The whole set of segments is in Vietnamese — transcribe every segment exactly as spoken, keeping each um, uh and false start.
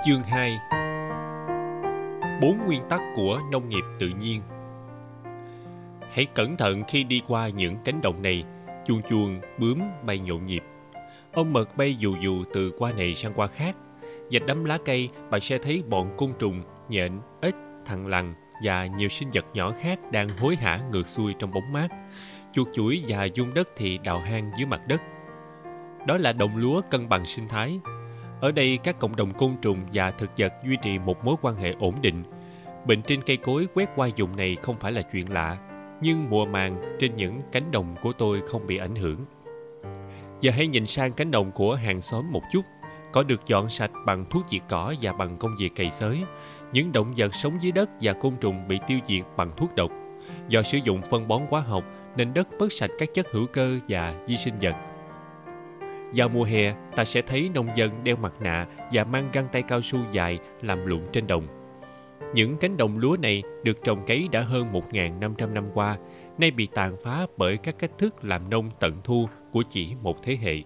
Chương hai. Bốn nguyên tắc của nông nghiệp tự nhiên. Hãy cẩn thận khi đi qua những cánh đồng này. Chuồn chuồn, bướm bay nhộn nhịp. Ong mật bay dù dù từ qua này sang qua khác. Dạch đắm lá cây, bạn sẽ thấy bọn côn trùng, nhện, ếch, thằn lằn và nhiều sinh vật nhỏ khác đang hối hả ngược xuôi trong bóng mát. Chuột chuỗi và giun đất thì đào hang dưới mặt đất. Đó là đồng lúa cân bằng sinh thái. Ở đây các cộng đồng côn trùng và thực vật duy trì một mối quan hệ ổn định. Bệnh trên cây cối quét qua vùng này không phải là chuyện lạ, nhưng mùa màng trên những cánh đồng của tôi không bị ảnh hưởng. Giờ hãy nhìn sang cánh đồng của hàng xóm một chút. Cỏ được dọn sạch bằng thuốc diệt cỏ và bằng công việc cày xới. Những động vật sống dưới đất và côn trùng bị tiêu diệt bằng thuốc độc. Do sử dụng phân bón hóa học nên đất bớt sạch các chất hữu cơ và vi sinh vật. Vào mùa hè, ta sẽ thấy nông dân đeo mặt nạ và mang găng tay cao su dài làm lụng trên đồng. Những cánh đồng lúa này được trồng cấy đã hơn một nghìn năm trăm năm qua, nay bị tàn phá bởi các cách thức làm nông tận thu của chỉ một thế hệ.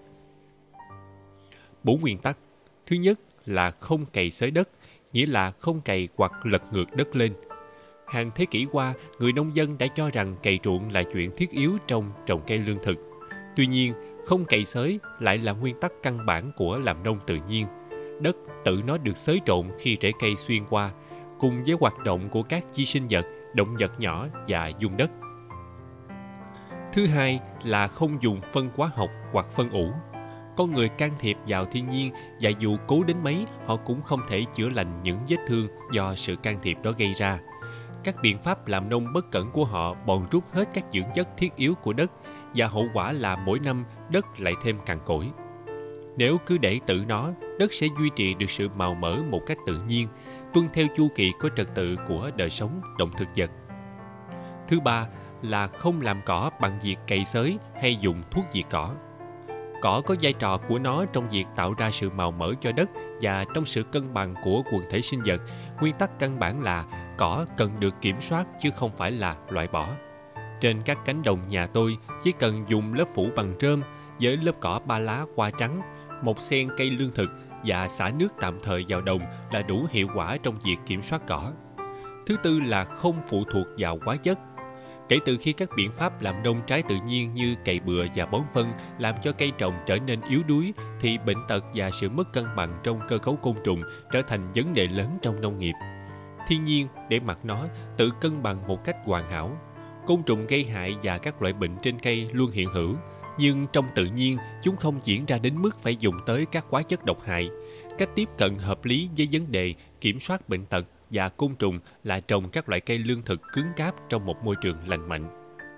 Bốn nguyên tắc. Thứ nhất là không cày xới đất, nghĩa là không cày hoặc lật ngược đất lên. Hàng thế kỷ qua, người nông dân đã cho rằng cày ruộng là chuyện thiết yếu trong trồng cây lương thực. Tuy nhiên, không cày xới lại là nguyên tắc căn bản của làm nông tự nhiên. Đất tự nó được xới trộn khi rễ cây xuyên qua, cùng với hoạt động của các vi sinh vật, động vật nhỏ và giun đất. Thứ hai là không dùng phân hóa học hoặc phân ủ. Con người can thiệp vào thiên nhiên và dù cố đến mấy, họ cũng không thể chữa lành những vết thương do sự can thiệp đó gây ra. Các biện pháp làm nông bất cẩn của họ bòn rút hết các dưỡng chất thiết yếu của đất, và hậu quả là mỗi năm đất lại thêm cằn cỗi. Nếu cứ để tự nó, đất sẽ duy trì được sự màu mỡ một cách tự nhiên, tuân theo chu kỳ có trật tự của đời sống động thực vật. Thứ ba là không làm cỏ bằng việc cày xới hay dùng thuốc diệt cỏ. Cỏ có vai trò của nó trong việc tạo ra sự màu mỡ cho đất và trong sự cân bằng của quần thể sinh vật. Nguyên tắc căn bản là cỏ cần được kiểm soát chứ không phải là loại bỏ. Trên các cánh đồng nhà tôi chỉ cần dùng lớp phủ bằng rơm với lớp cỏ ba lá hoa trắng, một xen cây lương thực và xả nước tạm thời vào đồng là đủ hiệu quả trong việc kiểm soát cỏ. Thứ tư là không phụ thuộc vào hóa chất. Kể từ khi các biện pháp làm nông trái tự nhiên như cày bừa và bón phân làm cho cây trồng trở nên yếu đuối, thì bệnh tật và sự mất cân bằng trong cơ cấu côn trùng trở thành vấn đề lớn trong nông nghiệp. Thiên nhiên, để mặc nó, tự cân bằng một cách hoàn hảo. Côn trùng gây hại và các loại bệnh trên cây luôn hiện hữu, nhưng trong tự nhiên chúng không diễn ra đến mức phải dùng tới các hóa chất độc hại. Cách tiếp cận hợp lý với vấn đề kiểm soát bệnh tật và côn trùng là trồng các loại cây lương thực cứng cáp trong một môi trường lành mạnh.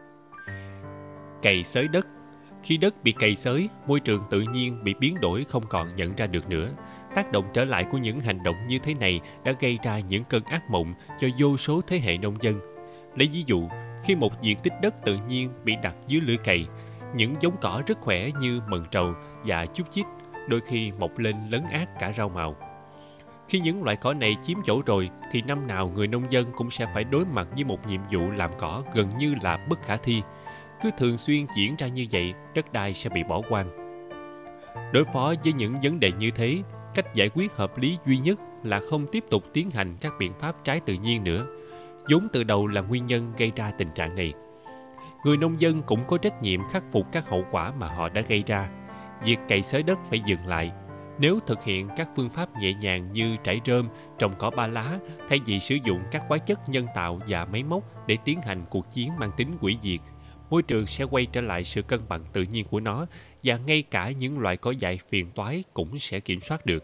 Cày xới đất. Khi đất bị cày xới, môi trường tự nhiên bị biến đổi không còn nhận ra được nữa. Tác động trở lại của những hành động như thế này đã gây ra những cơn ác mộng cho vô số thế hệ nông dân. Lấy ví dụ, khi một diện tích đất tự nhiên bị đặt dưới lưỡi cày, những giống cỏ rất khỏe như mần trầu và chúc chích đôi khi mọc lên lấn át cả rau màu. Khi những loại cỏ này chiếm chỗ rồi thì năm nào người nông dân cũng sẽ phải đối mặt với một nhiệm vụ làm cỏ gần như là bất khả thi. Cứ thường xuyên diễn ra như vậy, đất đai sẽ bị bỏ hoang. Đối phó với những vấn đề như thế, cách giải quyết hợp lý duy nhất là không tiếp tục tiến hành các biện pháp trái tự nhiên nữa, vốn từ đầu là nguyên nhân gây ra tình trạng này. Người nông dân cũng có trách nhiệm khắc phục các hậu quả mà họ đã gây ra. Việc cày xới đất phải dừng lại. Nếu thực hiện các phương pháp nhẹ nhàng như trải rơm, trồng cỏ ba lá, thay vì sử dụng các hóa chất nhân tạo và máy móc để tiến hành cuộc chiến mang tính hủy diệt, môi trường sẽ quay trở lại sự cân bằng tự nhiên của nó, và ngay cả những loại cỏ dại phiền toái cũng sẽ kiểm soát được.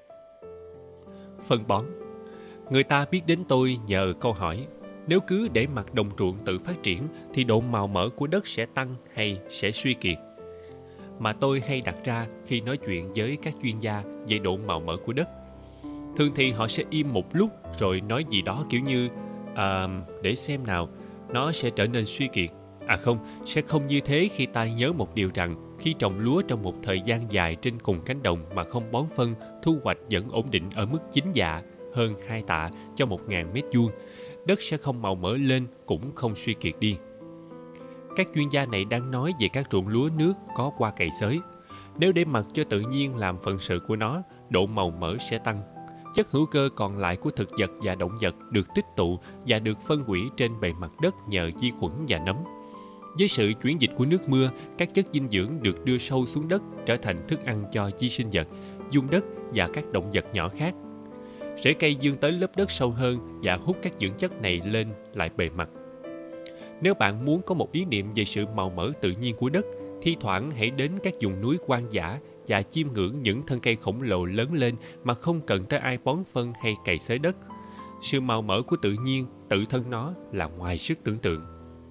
Phân bón. Người ta biết đến tôi nhờ câu hỏi: nếu cứ để mặt đồng ruộng tự phát triển thì độ màu mỡ của đất sẽ tăng hay sẽ suy kiệt? Mà tôi hay đặt ra khi nói chuyện với các chuyên gia về độ màu mỡ của đất. Thường thì họ sẽ im một lúc rồi nói gì đó kiểu như à, để xem nào, nó sẽ trở nên suy kiệt. À không, sẽ không như thế khi ta nhớ một điều rằng khi trồng lúa trong một thời gian dài trên cùng cánh đồng mà không bón phân, thu hoạch vẫn ổn định ở mức chín dạ, hơn hai tạ cho một nghìn mét vuông, đất sẽ không màu mỡ lên cũng không suy kiệt đi. Các chuyên gia này đang nói về các ruộng lúa nước có qua cày xới. Nếu để mặc cho tự nhiên làm phận sự của nó, độ màu mỡ sẽ tăng. Chất hữu cơ còn lại của thực vật và động vật được tích tụ và được phân hủy trên bề mặt đất nhờ vi khuẩn và nấm. Với sự chuyển dịch của nước mưa, các chất dinh dưỡng được đưa sâu xuống đất trở thành thức ăn cho vi sinh vật, giun đất và các động vật nhỏ khác. Rễ cây vươn tới lớp đất sâu hơn và hút các dưỡng chất này lên lại bề mặt. Nếu bạn muốn có một ý niệm về sự màu mỡ tự nhiên của đất, thi thoảng hãy đến các vùng núi hoang dã và chiêm ngưỡng những thân cây khổng lồ lớn lên mà không cần tới ai bón phân hay cày xới đất. Sự màu mỡ của tự nhiên, tự thân nó là ngoài sức tưởng tượng.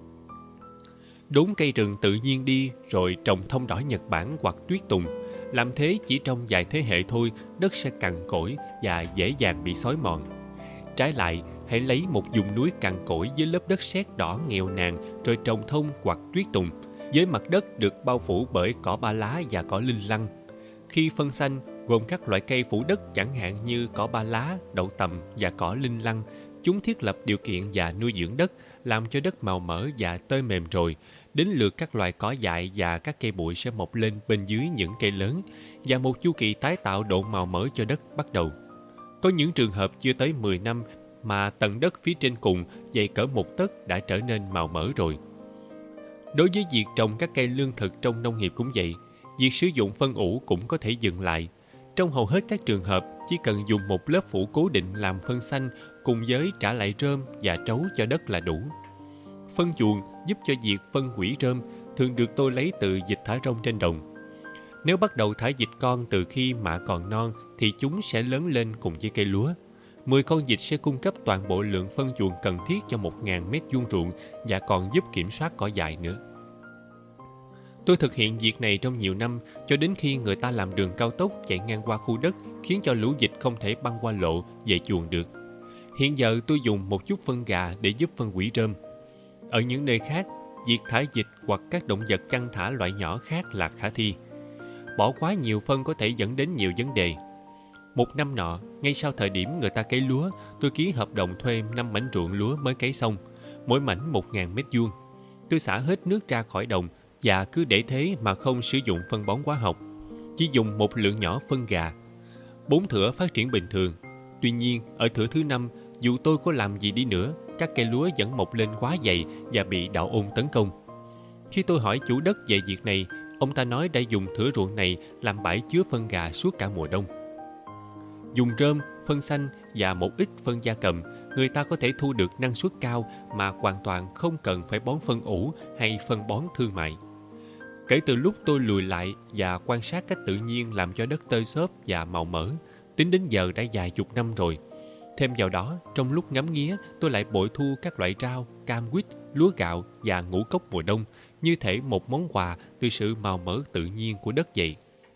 Đốn cây rừng tự nhiên đi rồi trồng thông đỏ Nhật Bản hoặc tuyết tùng. Làm thế chỉ trong vài thế hệ thôi, đất sẽ cằn cỗi và dễ dàng bị xói mòn. Trái lại, hãy lấy một vùng núi cằn cỗi với lớp đất sét đỏ nghèo nàn rồi trồng thông hoặc tuyết tùng, với mặt đất được bao phủ bởi cỏ ba lá và cỏ linh lăng. Khi phân xanh gồm các loại cây phủ đất chẳng hạn như cỏ ba lá, đậu tằm và cỏ linh lăng, chúng thiết lập điều kiện và nuôi dưỡng đất, làm cho đất màu mỡ và tơi mềm rồi. Đến lượt các loài cỏ dại và các cây bụi sẽ mọc lên bên dưới những cây lớn, và một chu kỳ tái tạo độ màu mỡ cho đất bắt đầu. Có những trường hợp chưa tới mười năm mà tầng đất phía trên cùng dày cỡ một tấc đã trở nên màu mỡ rồi. Đối với việc trồng các cây lương thực trong nông nghiệp cũng vậy, việc sử dụng phân ủ cũng có thể dừng lại. Trong hầu hết các trường hợp, chỉ cần dùng một lớp phủ cố định làm phân xanh cùng với trả lại rơm và trấu cho đất là đủ. Phân chuồng giúp cho việc phân hủy rơm thường được tôi lấy từ vịt thả rông trên đồng. Nếu bắt đầu thả vịt con từ khi mạ còn non thì chúng sẽ lớn lên cùng với cây lúa. mười con vịt sẽ cung cấp toàn bộ lượng phân chuồng cần thiết cho một nghìn mét vuông ruộng và còn giúp kiểm soát cỏ dại nữa. Tôi thực hiện việc này trong nhiều năm cho đến khi người ta làm đường cao tốc chạy ngang qua khu đất khiến cho lũ vịt không thể băng qua lộ về chuồng được. Hiện giờ tôi dùng một chút phân gà để giúp phân hủy rơm. Ở những nơi khác, việc thả vịt hoặc các động vật chăn thả loại nhỏ khác là khả thi. Bỏ quá nhiều phân có thể dẫn đến nhiều vấn đề. Một năm nọ, ngay sau thời điểm người ta cấy lúa, tôi ký hợp đồng thuê năm mảnh ruộng lúa mới cấy xong, mỗi mảnh một nghìn mét vuông. Tôi xả hết nước ra khỏi đồng và cứ để thế mà không sử dụng phân bón hóa học, chỉ dùng một lượng nhỏ phân gà. Bốn thửa phát triển bình thường. Tuy nhiên, ở thửa thứ năm, dù tôi có làm gì đi nữa, các cây lúa vẫn mọc lên quá dày và bị đạo ôn tấn công. Khi tôi hỏi chủ đất về việc này, ông ta nói đã dùng thửa ruộng này làm bãi chứa phân gà suốt cả mùa đông. Dùng rơm, phân xanh và một ít phân gia cầm, người ta có thể thu được năng suất cao mà hoàn toàn không cần phải bón phân ủ hay phân bón thương mại. Kể từ lúc tôi lùi lại và quan sát cách tự nhiên làm cho đất tơi xốp và màu mỡ, tính đến giờ đã vài chục năm rồi. Thêm vào đó, trong lúc ngắm nghía, tôi lại bội thu các loại rau, cam quýt, lúa gạo và ngũ cốc mùa đông, như thể một món quà từ sự màu mỡ tự nhiên của đất vậy.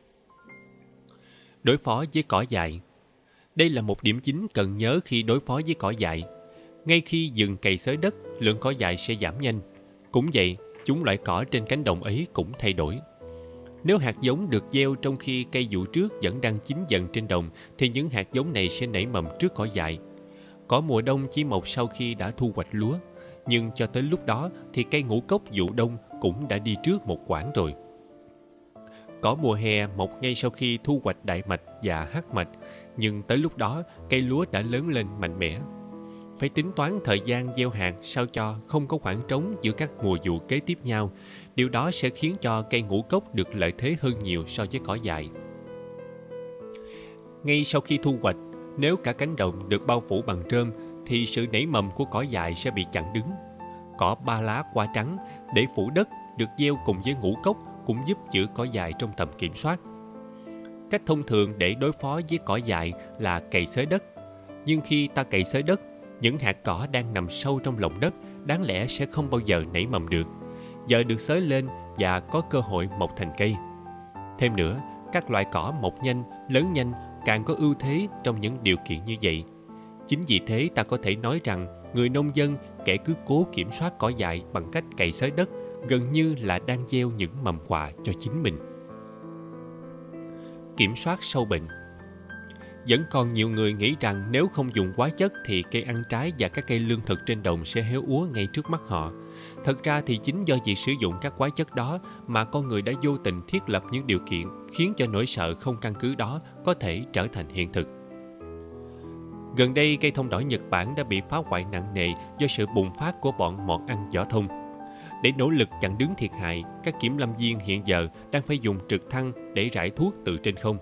Đối phó với cỏ dại. Đây là một điểm chính cần nhớ khi đối phó với cỏ dại. Ngay khi dừng cày xới đất, lượng cỏ dại sẽ giảm nhanh. Cũng vậy, chúng loại cỏ trên cánh đồng ấy cũng thay đổi. Nếu hạt giống được gieo trong khi cây vụ trước vẫn đang chín dần trên đồng, thì những hạt giống này sẽ nảy mầm trước cỏ dại. Cỏ mùa đông chỉ mọc sau khi đã thu hoạch lúa, nhưng cho tới lúc đó thì cây ngũ cốc vụ đông cũng đã đi trước một quãng rồi. Cỏ mùa hè mọc ngay sau khi thu hoạch đại mạch và hắc mạch, nhưng tới lúc đó cây lúa đã lớn lên mạnh mẽ. Phải tính toán thời gian gieo hạt sao cho không có khoảng trống giữa các mùa vụ kế tiếp nhau. Điều đó sẽ khiến cho cây ngũ cốc được lợi thế hơn nhiều so với cỏ dại. Ngay sau khi thu hoạch, nếu cả cánh đồng được bao phủ bằng rơm thì sự nảy mầm của cỏ dại sẽ bị chặn đứng. Cỏ ba lá qua trắng để phủ đất được gieo cùng với ngũ cốc cũng giúp giữ cỏ dại trong tầm kiểm soát. Cách thông thường để đối phó với cỏ dại là cày xới đất. Nhưng khi ta cày xới đất, những hạt cỏ đang nằm sâu trong lòng đất đáng lẽ sẽ không bao giờ nảy mầm được. Giờ được xới lên và có cơ hội mọc thành cây. Thêm nữa, các loại cỏ mọc nhanh, lớn nhanh càng có ưu thế trong những điều kiện như vậy. Chính vì thế ta có thể nói rằng người nông dân kẻ cứ cố kiểm soát cỏ dại bằng cách cày xới đất gần như là đang gieo những mầm quà cho chính mình. Kiểm soát sâu bệnh. Vẫn còn nhiều người nghĩ rằng nếu không dùng hóa chất thì cây ăn trái và các cây lương thực trên đồng sẽ héo úa ngay trước mắt họ. Thật ra thì chính do việc sử dụng các hóa chất đó mà con người đã vô tình thiết lập những điều kiện khiến cho nỗi sợ không căn cứ đó có thể trở thành hiện thực. Gần đây, cây thông đỏ Nhật Bản đã bị phá hoại nặng nề do sự bùng phát của bọn mọt ăn vỏ thông. Để nỗ lực chặn đứng thiệt hại, các kiểm lâm viên hiện giờ đang phải dùng trực thăng để rải thuốc từ trên không.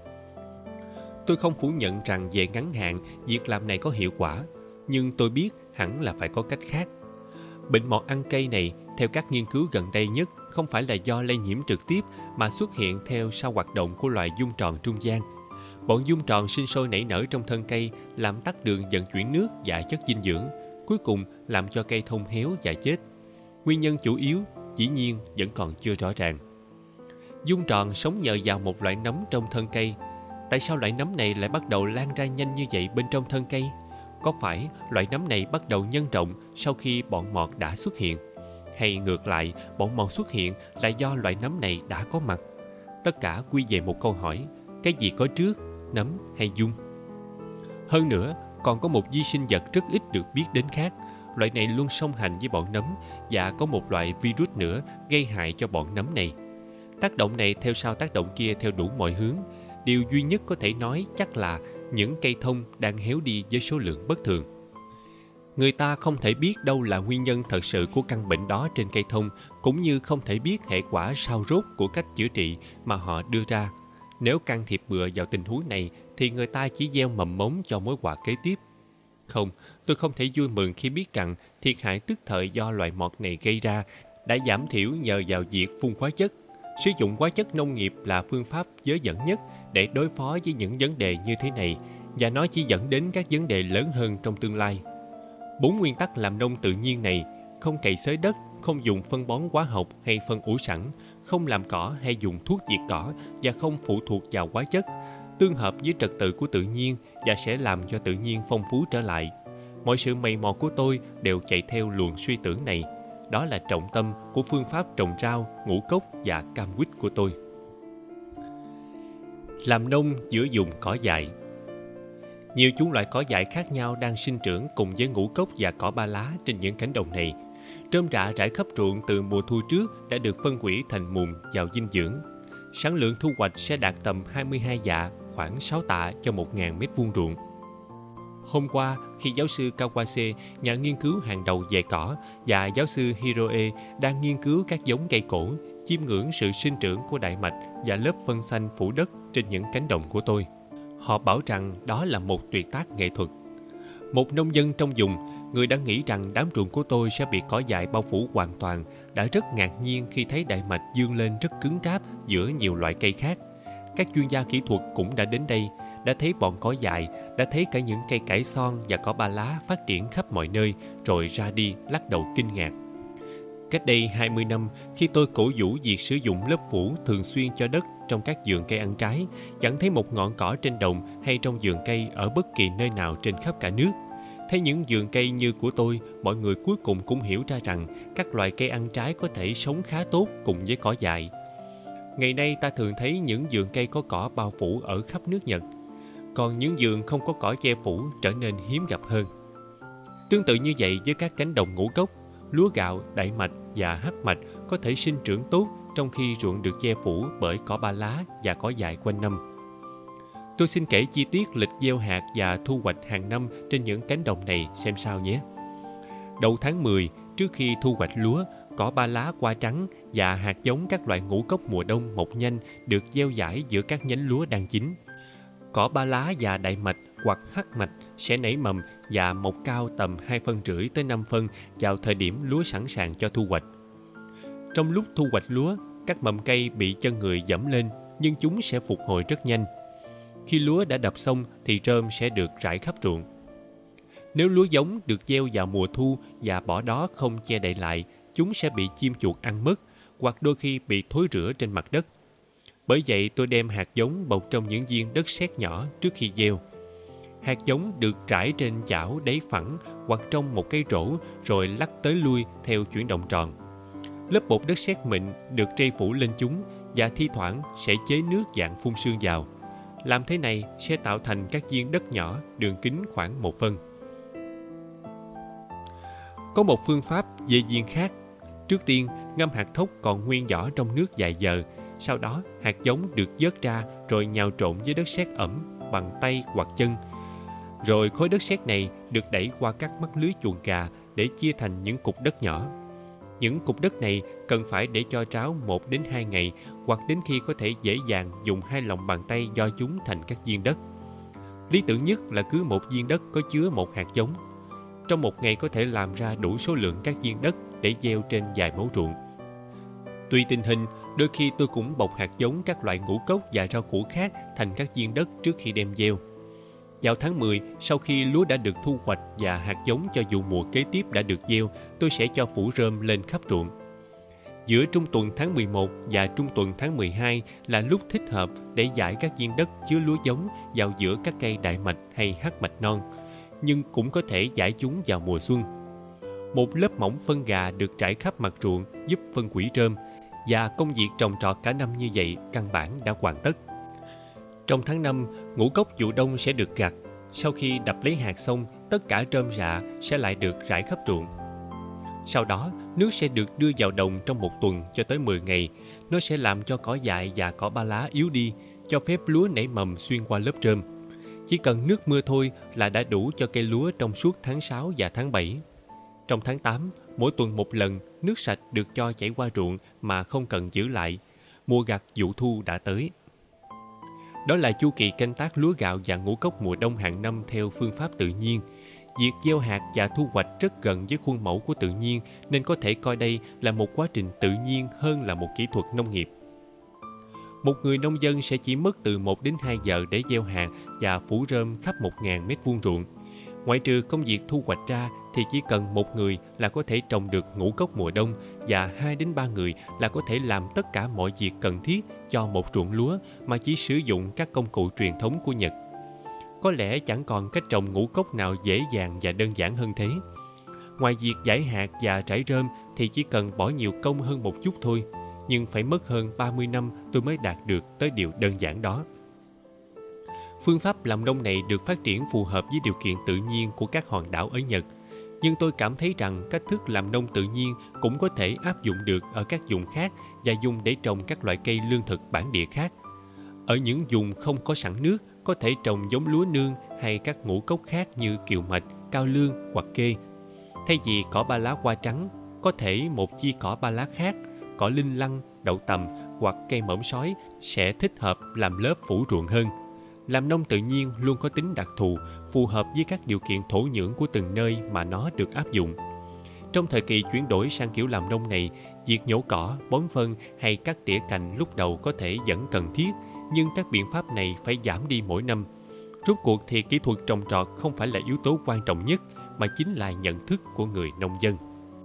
Tôi không phủ nhận rằng về ngắn hạn, việc làm này có hiệu quả, nhưng tôi biết hẳn là phải có cách khác. Bệnh mọt ăn cây này, theo các nghiên cứu gần đây nhất, không phải là do lây nhiễm trực tiếp mà xuất hiện theo sau hoạt động của loài dung tròn trung gian. Bọn dung tròn sinh sôi nảy nở trong thân cây, làm tắc đường vận chuyển nước và chất dinh dưỡng, cuối cùng làm cho cây thông héo và chết. Nguyên nhân chủ yếu, dĩ nhiên, vẫn còn chưa rõ ràng. Dung tròn sống nhờ vào một loại nấm trong thân cây. Tại sao loại nấm này lại bắt đầu lan ra nhanh như vậy bên trong thân cây? Có phải loại nấm này bắt đầu nhân rộng sau khi bọn mọt đã xuất hiện? Hay ngược lại, bọn mọt xuất hiện là do loại nấm này đã có mặt? Tất cả quy về một câu hỏi: cái gì có trước, nấm hay dung? Hơn nữa, còn có một vi sinh vật rất ít được biết đến khác. Loại này luôn song hành với bọn nấm, và có một loại virus nữa gây hại cho bọn nấm này. Tác động này theo sau tác động kia theo đủ mọi hướng. Điều duy nhất có thể nói chắc là những cây thông đang héo đi với số lượng bất thường. Người ta không thể biết đâu là nguyên nhân thật sự của căn bệnh đó trên cây thông, cũng như không thể biết hệ quả sau rốt của cách chữa trị mà họ đưa ra. Nếu can thiệp bừa vào tình huống này thì người ta chỉ gieo mầm mống cho mối họa kế tiếp. Không, tôi không thể vui mừng khi biết rằng thiệt hại tức thời do loại mọt này gây ra đã giảm thiểu nhờ vào việc phun hóa chất. Sử dụng hóa chất nông nghiệp là phương pháp dễ dẫn nhất để đối phó với những vấn đề như thế này, và nó chỉ dẫn đến các vấn đề lớn hơn trong tương lai. Bốn nguyên tắc làm nông tự nhiên này: không cày xới đất, không dùng phân bón hóa học hay phân ủ sẵn, không làm cỏ hay dùng thuốc diệt cỏ, và không phụ thuộc vào hóa chất, tương hợp với trật tự của tự nhiên và sẽ làm cho tự nhiên phong phú trở lại. Mọi sự mày mò của tôi đều chạy theo luồng suy tưởng này. Đó là trọng tâm của phương pháp trồng rau, ngũ cốc và cam quýt của tôi. Làm nông giữa vùng cỏ dại. Nhiều chủng loại cỏ dại khác nhau đang sinh trưởng cùng với ngũ cốc và cỏ ba lá trên những cánh đồng này. Rơm rạ rải khắp ruộng từ mùa thu trước đã được phân hủy thành mùn giàu dinh dưỡng. Sản lượng thu hoạch sẽ đạt tầm hai mươi hai dạ, khoảng sáu tạ cho một nghìn mét vuông ruộng. Hôm qua, khi giáo sư Kawase, nhà nghiên cứu hàng đầu về cỏ, và giáo sư Hiroe đang nghiên cứu các giống cây cổ, chiêm ngưỡng sự sinh trưởng của đại mạch và lớp phân xanh phủ đất trên những cánh đồng của tôi, họ bảo rằng đó là một tuyệt tác nghệ thuật. Một nông dân trong vùng, người đã nghĩ rằng đám ruộng của tôi sẽ bị cỏ dại bao phủ hoàn toàn, đã rất ngạc nhiên khi thấy đại mạch vươn lên rất cứng cáp giữa nhiều loại cây khác. Các chuyên gia kỹ thuật cũng đã đến đây, đã thấy bọn cỏ dại, đã thấy cả những cây cải xoan và cỏ ba lá phát triển khắp mọi nơi, rồi ra đi lắc đầu kinh ngạc. Cách đây hai mươi năm, khi tôi cổ vũ việc sử dụng lớp phủ thường xuyên cho đất trong các vườn cây ăn trái, chẳng thấy một ngọn cỏ trên đồng hay trong vườn cây ở bất kỳ nơi nào trên khắp cả nước. Thấy những vườn cây như của tôi, mọi người cuối cùng cũng hiểu ra rằng các loại cây ăn trái có thể sống khá tốt cùng với cỏ dại. Ngày nay ta thường thấy những vườn cây có cỏ bao phủ ở khắp nước Nhật, còn những vườn không có cỏ che phủ trở nên hiếm gặp hơn. Tương tự như vậy với các cánh đồng ngũ cốc, lúa gạo, đại mạch và hắc mạch có thể sinh trưởng tốt trong khi ruộng được che phủ bởi cỏ ba lá và cỏ dại quanh năm. Tôi xin kể chi tiết lịch gieo hạt và thu hoạch hàng năm trên những cánh đồng này xem sao nhé. Đầu tháng mười, trước khi thu hoạch lúa, cỏ ba lá hoa trắng và hạt giống các loại ngũ cốc mùa đông mọc nhanh được gieo rải giữa các nhánh lúa đang chín. Cỏ ba lá và đại mạch hoặc hắc mạch sẽ nảy mầm và mọc cao tầm hai phân rưỡi tới năm phân vào thời điểm lúa sẵn sàng cho thu hoạch. Trong lúc thu hoạch lúa, các mầm cây bị chân người giẫm lên, nhưng chúng sẽ phục hồi rất nhanh. Khi lúa đã đập xong thì rơm sẽ được rải khắp ruộng. Nếu lúa giống được gieo vào mùa thu và bỏ đó không che đậy lại, chúng sẽ bị chim chuột ăn mất, hoặc đôi khi bị thối rữa trên mặt đất. Bởi vậy tôi đem hạt giống bọc trong những viên đất sét nhỏ trước khi gieo. Hạt giống được trải trên chảo đáy phẳng hoặc trong một cái rổ rồi lắc tới lui theo chuyển động tròn. Lớp bột đất sét mịn được trây phủ lên chúng và thi thoảng sẽ chế nước dạng phun sương vào. Làm thế này sẽ tạo thành các viên đất nhỏ đường kính khoảng một phân. Có một phương pháp về viên khác. Trước tiên, ngâm hạt thóc còn nguyên vỏ trong nước vài giờ. Sau đó, hạt giống được vớt ra rồi nhào trộn với đất sét ẩm bằng tay hoặc chân. Rồi khối đất sét này được đẩy qua các mắt lưới chuồng gà để chia thành những cục đất nhỏ. Những cục đất này cần phải để cho ráo một đến hai ngày, hoặc đến khi có thể dễ dàng dùng hai lòng bàn tay gio chúng thành các viên đất. Lý tưởng nhất là cứ một viên đất có chứa một hạt giống. Trong một ngày có thể làm ra đủ số lượng các viên đất để gieo trên vài mẫu ruộng. Tùy tình hình, đôi khi tôi cũng bọc hạt giống các loại ngũ cốc và rau củ khác thành các viên đất trước khi đem gieo. Vào tháng mười, sau khi lúa đã được thu hoạch và hạt giống cho vụ mùa kế tiếp đã được gieo, tôi sẽ cho phủ rơm lên khắp ruộng. Giữa trung tuần tháng mười một và trung tuần tháng mười hai là lúc thích hợp để dải các viên đất chứa lúa giống vào giữa các cây đại mạch hay hắc mạch non, nhưng cũng có thể dải chúng vào mùa xuân. Một lớp mỏng phân gà được trải khắp mặt ruộng giúp phân hủy rơm, và công việc trồng trọt cả năm như vậy căn bản đã hoàn tất. Trong tháng năm, ngũ cốc vụ đông sẽ được gặt. Sau khi đập lấy hạt xong, tất cả rơm rạ sẽ lại được rải khắp ruộng. Sau đó, nước sẽ được đưa vào đồng trong một tuần cho tới mười ngày. Nó sẽ làm cho cỏ dại và cỏ ba lá yếu đi, cho phép lúa nảy mầm xuyên qua lớp rơm. Chỉ cần nước mưa thôi là đã đủ cho cây lúa trong suốt tháng sáu và tháng bảy. Trong tháng tám, mỗi tuần một lần, nước sạch được cho chảy qua ruộng mà không cần giữ lại. Mùa gặt vụ thu đã tới. Đó là chu kỳ canh tác lúa gạo và ngũ cốc mùa đông hàng năm theo phương pháp tự nhiên. Việc gieo hạt và thu hoạch rất gần với khuôn mẫu của tự nhiên, nên có thể coi đây là một quá trình tự nhiên hơn là một kỹ thuật nông nghiệp. Một người nông dân sẽ chỉ mất từ một đến hai giờ để gieo hạt và phủ rơm khắp một nghìn mét vuông ruộng. Ngoại trừ công việc thu hoạch ra thì chỉ cần một người là có thể trồng được ngũ cốc mùa đông, và hai đến ba người là có thể làm tất cả mọi việc cần thiết cho một ruộng lúa mà chỉ sử dụng các công cụ truyền thống của Nhật. Có lẽ chẳng còn cách trồng ngũ cốc nào dễ dàng và đơn giản hơn thế. Ngoài việc dải hạt và trải rơm thì chỉ cần bỏ nhiều công hơn một chút thôi, nhưng phải mất hơn ba mươi năm tôi mới đạt được tới điều đơn giản đó. Phương pháp làm nông này được phát triển phù hợp với điều kiện tự nhiên của các hòn đảo ở Nhật, nhưng tôi cảm thấy rằng cách thức làm nông tự nhiên cũng có thể áp dụng được ở các vùng khác và dùng để trồng các loại cây lương thực bản địa khác. Ở những vùng không có sẵn nước, có thể trồng giống lúa nương hay các ngũ cốc khác như kiều mạch, cao lương hoặc kê. Thay vì cỏ ba lá hoa trắng, có thể một chi cỏ ba lá khác, cỏ linh lăng, đậu tằm hoặc cây mỏm sói sẽ thích hợp làm lớp phủ ruộng hơn. Làm nông tự nhiên luôn có tính đặc thù, phù hợp với các điều kiện thổ nhưỡng của từng nơi mà nó được áp dụng. Trong thời kỳ chuyển đổi sang kiểu làm nông này, việc nhổ cỏ, bón phân hay cắt tỉa cành lúc đầu có thể vẫn cần thiết, nhưng các biện pháp này phải giảm đi mỗi năm. Rốt cuộc thì kỹ thuật trồng trọt không phải là yếu tố quan trọng nhất, mà chính là nhận thức của người nông dân.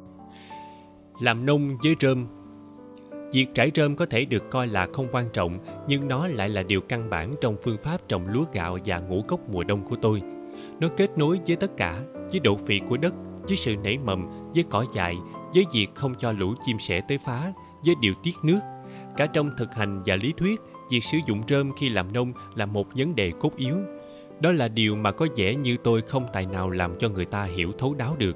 Làm nông với rơm. Việc trải rơm có thể được coi là không quan trọng, nhưng nó lại là điều căn bản trong phương pháp trồng lúa gạo và ngũ cốc mùa đông của tôi. Nó kết nối với tất cả, với độ phì của đất, với sự nảy mầm, với cỏ dại, với việc không cho lũ chim sẻ tới phá, với điều tiết nước. Cả trong thực hành và lý thuyết, việc sử dụng rơm khi làm nông là một vấn đề cốt yếu. Đó là điều mà có vẻ như tôi không tài nào làm cho người ta hiểu thấu đáo được.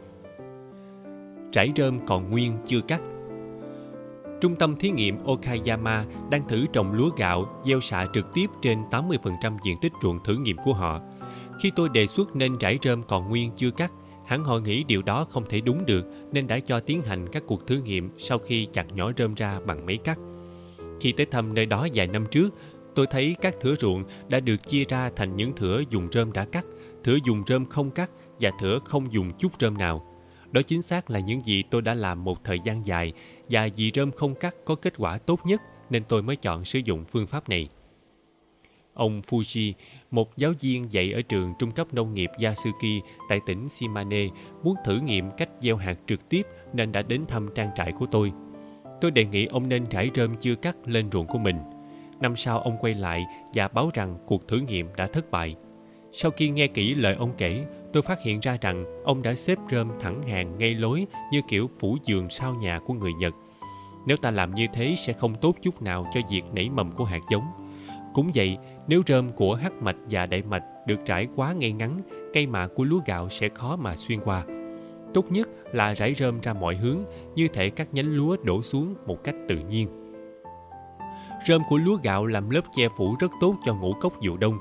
Trải rơm còn nguyên chưa cắt. Trung tâm thí nghiệm Okayama đang thử trồng lúa gạo gieo xạ trực tiếp trên tám mươi phần trăm diện tích ruộng thử nghiệm của họ. Khi tôi đề xuất nên trải rơm còn nguyên chưa cắt, hẳn họ nghĩ điều đó không thể đúng được nên đã cho tiến hành các cuộc thử nghiệm sau khi chặt nhỏ rơm ra bằng máy cắt. Khi tới thăm nơi đó vài năm trước, tôi thấy các thửa ruộng đã được chia ra thành những thửa dùng rơm đã cắt, thửa dùng rơm không cắt và thửa không dùng chút rơm nào. Đó chính xác là những gì tôi đã làm một thời gian dài, và vì rơm không cắt có kết quả tốt nhất nên tôi mới chọn sử dụng phương pháp này. Ông Fuji, một giáo viên dạy ở trường trung cấp nông nghiệp Yasuki tại tỉnh Shimane, muốn thử nghiệm cách gieo hạt trực tiếp nên đã đến thăm trang trại của tôi. Tôi đề nghị ông nên trải rơm chưa cắt lên ruộng của mình. Năm sau ông quay lại và báo rằng cuộc thử nghiệm đã thất bại. Sau khi nghe kỹ lời ông kể, tôi phát hiện ra rằng ông đã xếp rơm thẳng hàng ngay lối như kiểu phủ giường sau nhà của người Nhật. Nếu ta làm như thế sẽ không tốt chút nào cho việc nảy mầm của hạt giống. Cũng vậy, nếu rơm của hắc mạch và đại mạch được trải quá ngay ngắn, cây mạ của lúa gạo sẽ khó mà xuyên qua. Tốt nhất là rải rơm ra mọi hướng, như thể các nhánh lúa đổ xuống một cách tự nhiên. Rơm của lúa gạo làm lớp che phủ rất tốt cho ngũ cốc vụ đông.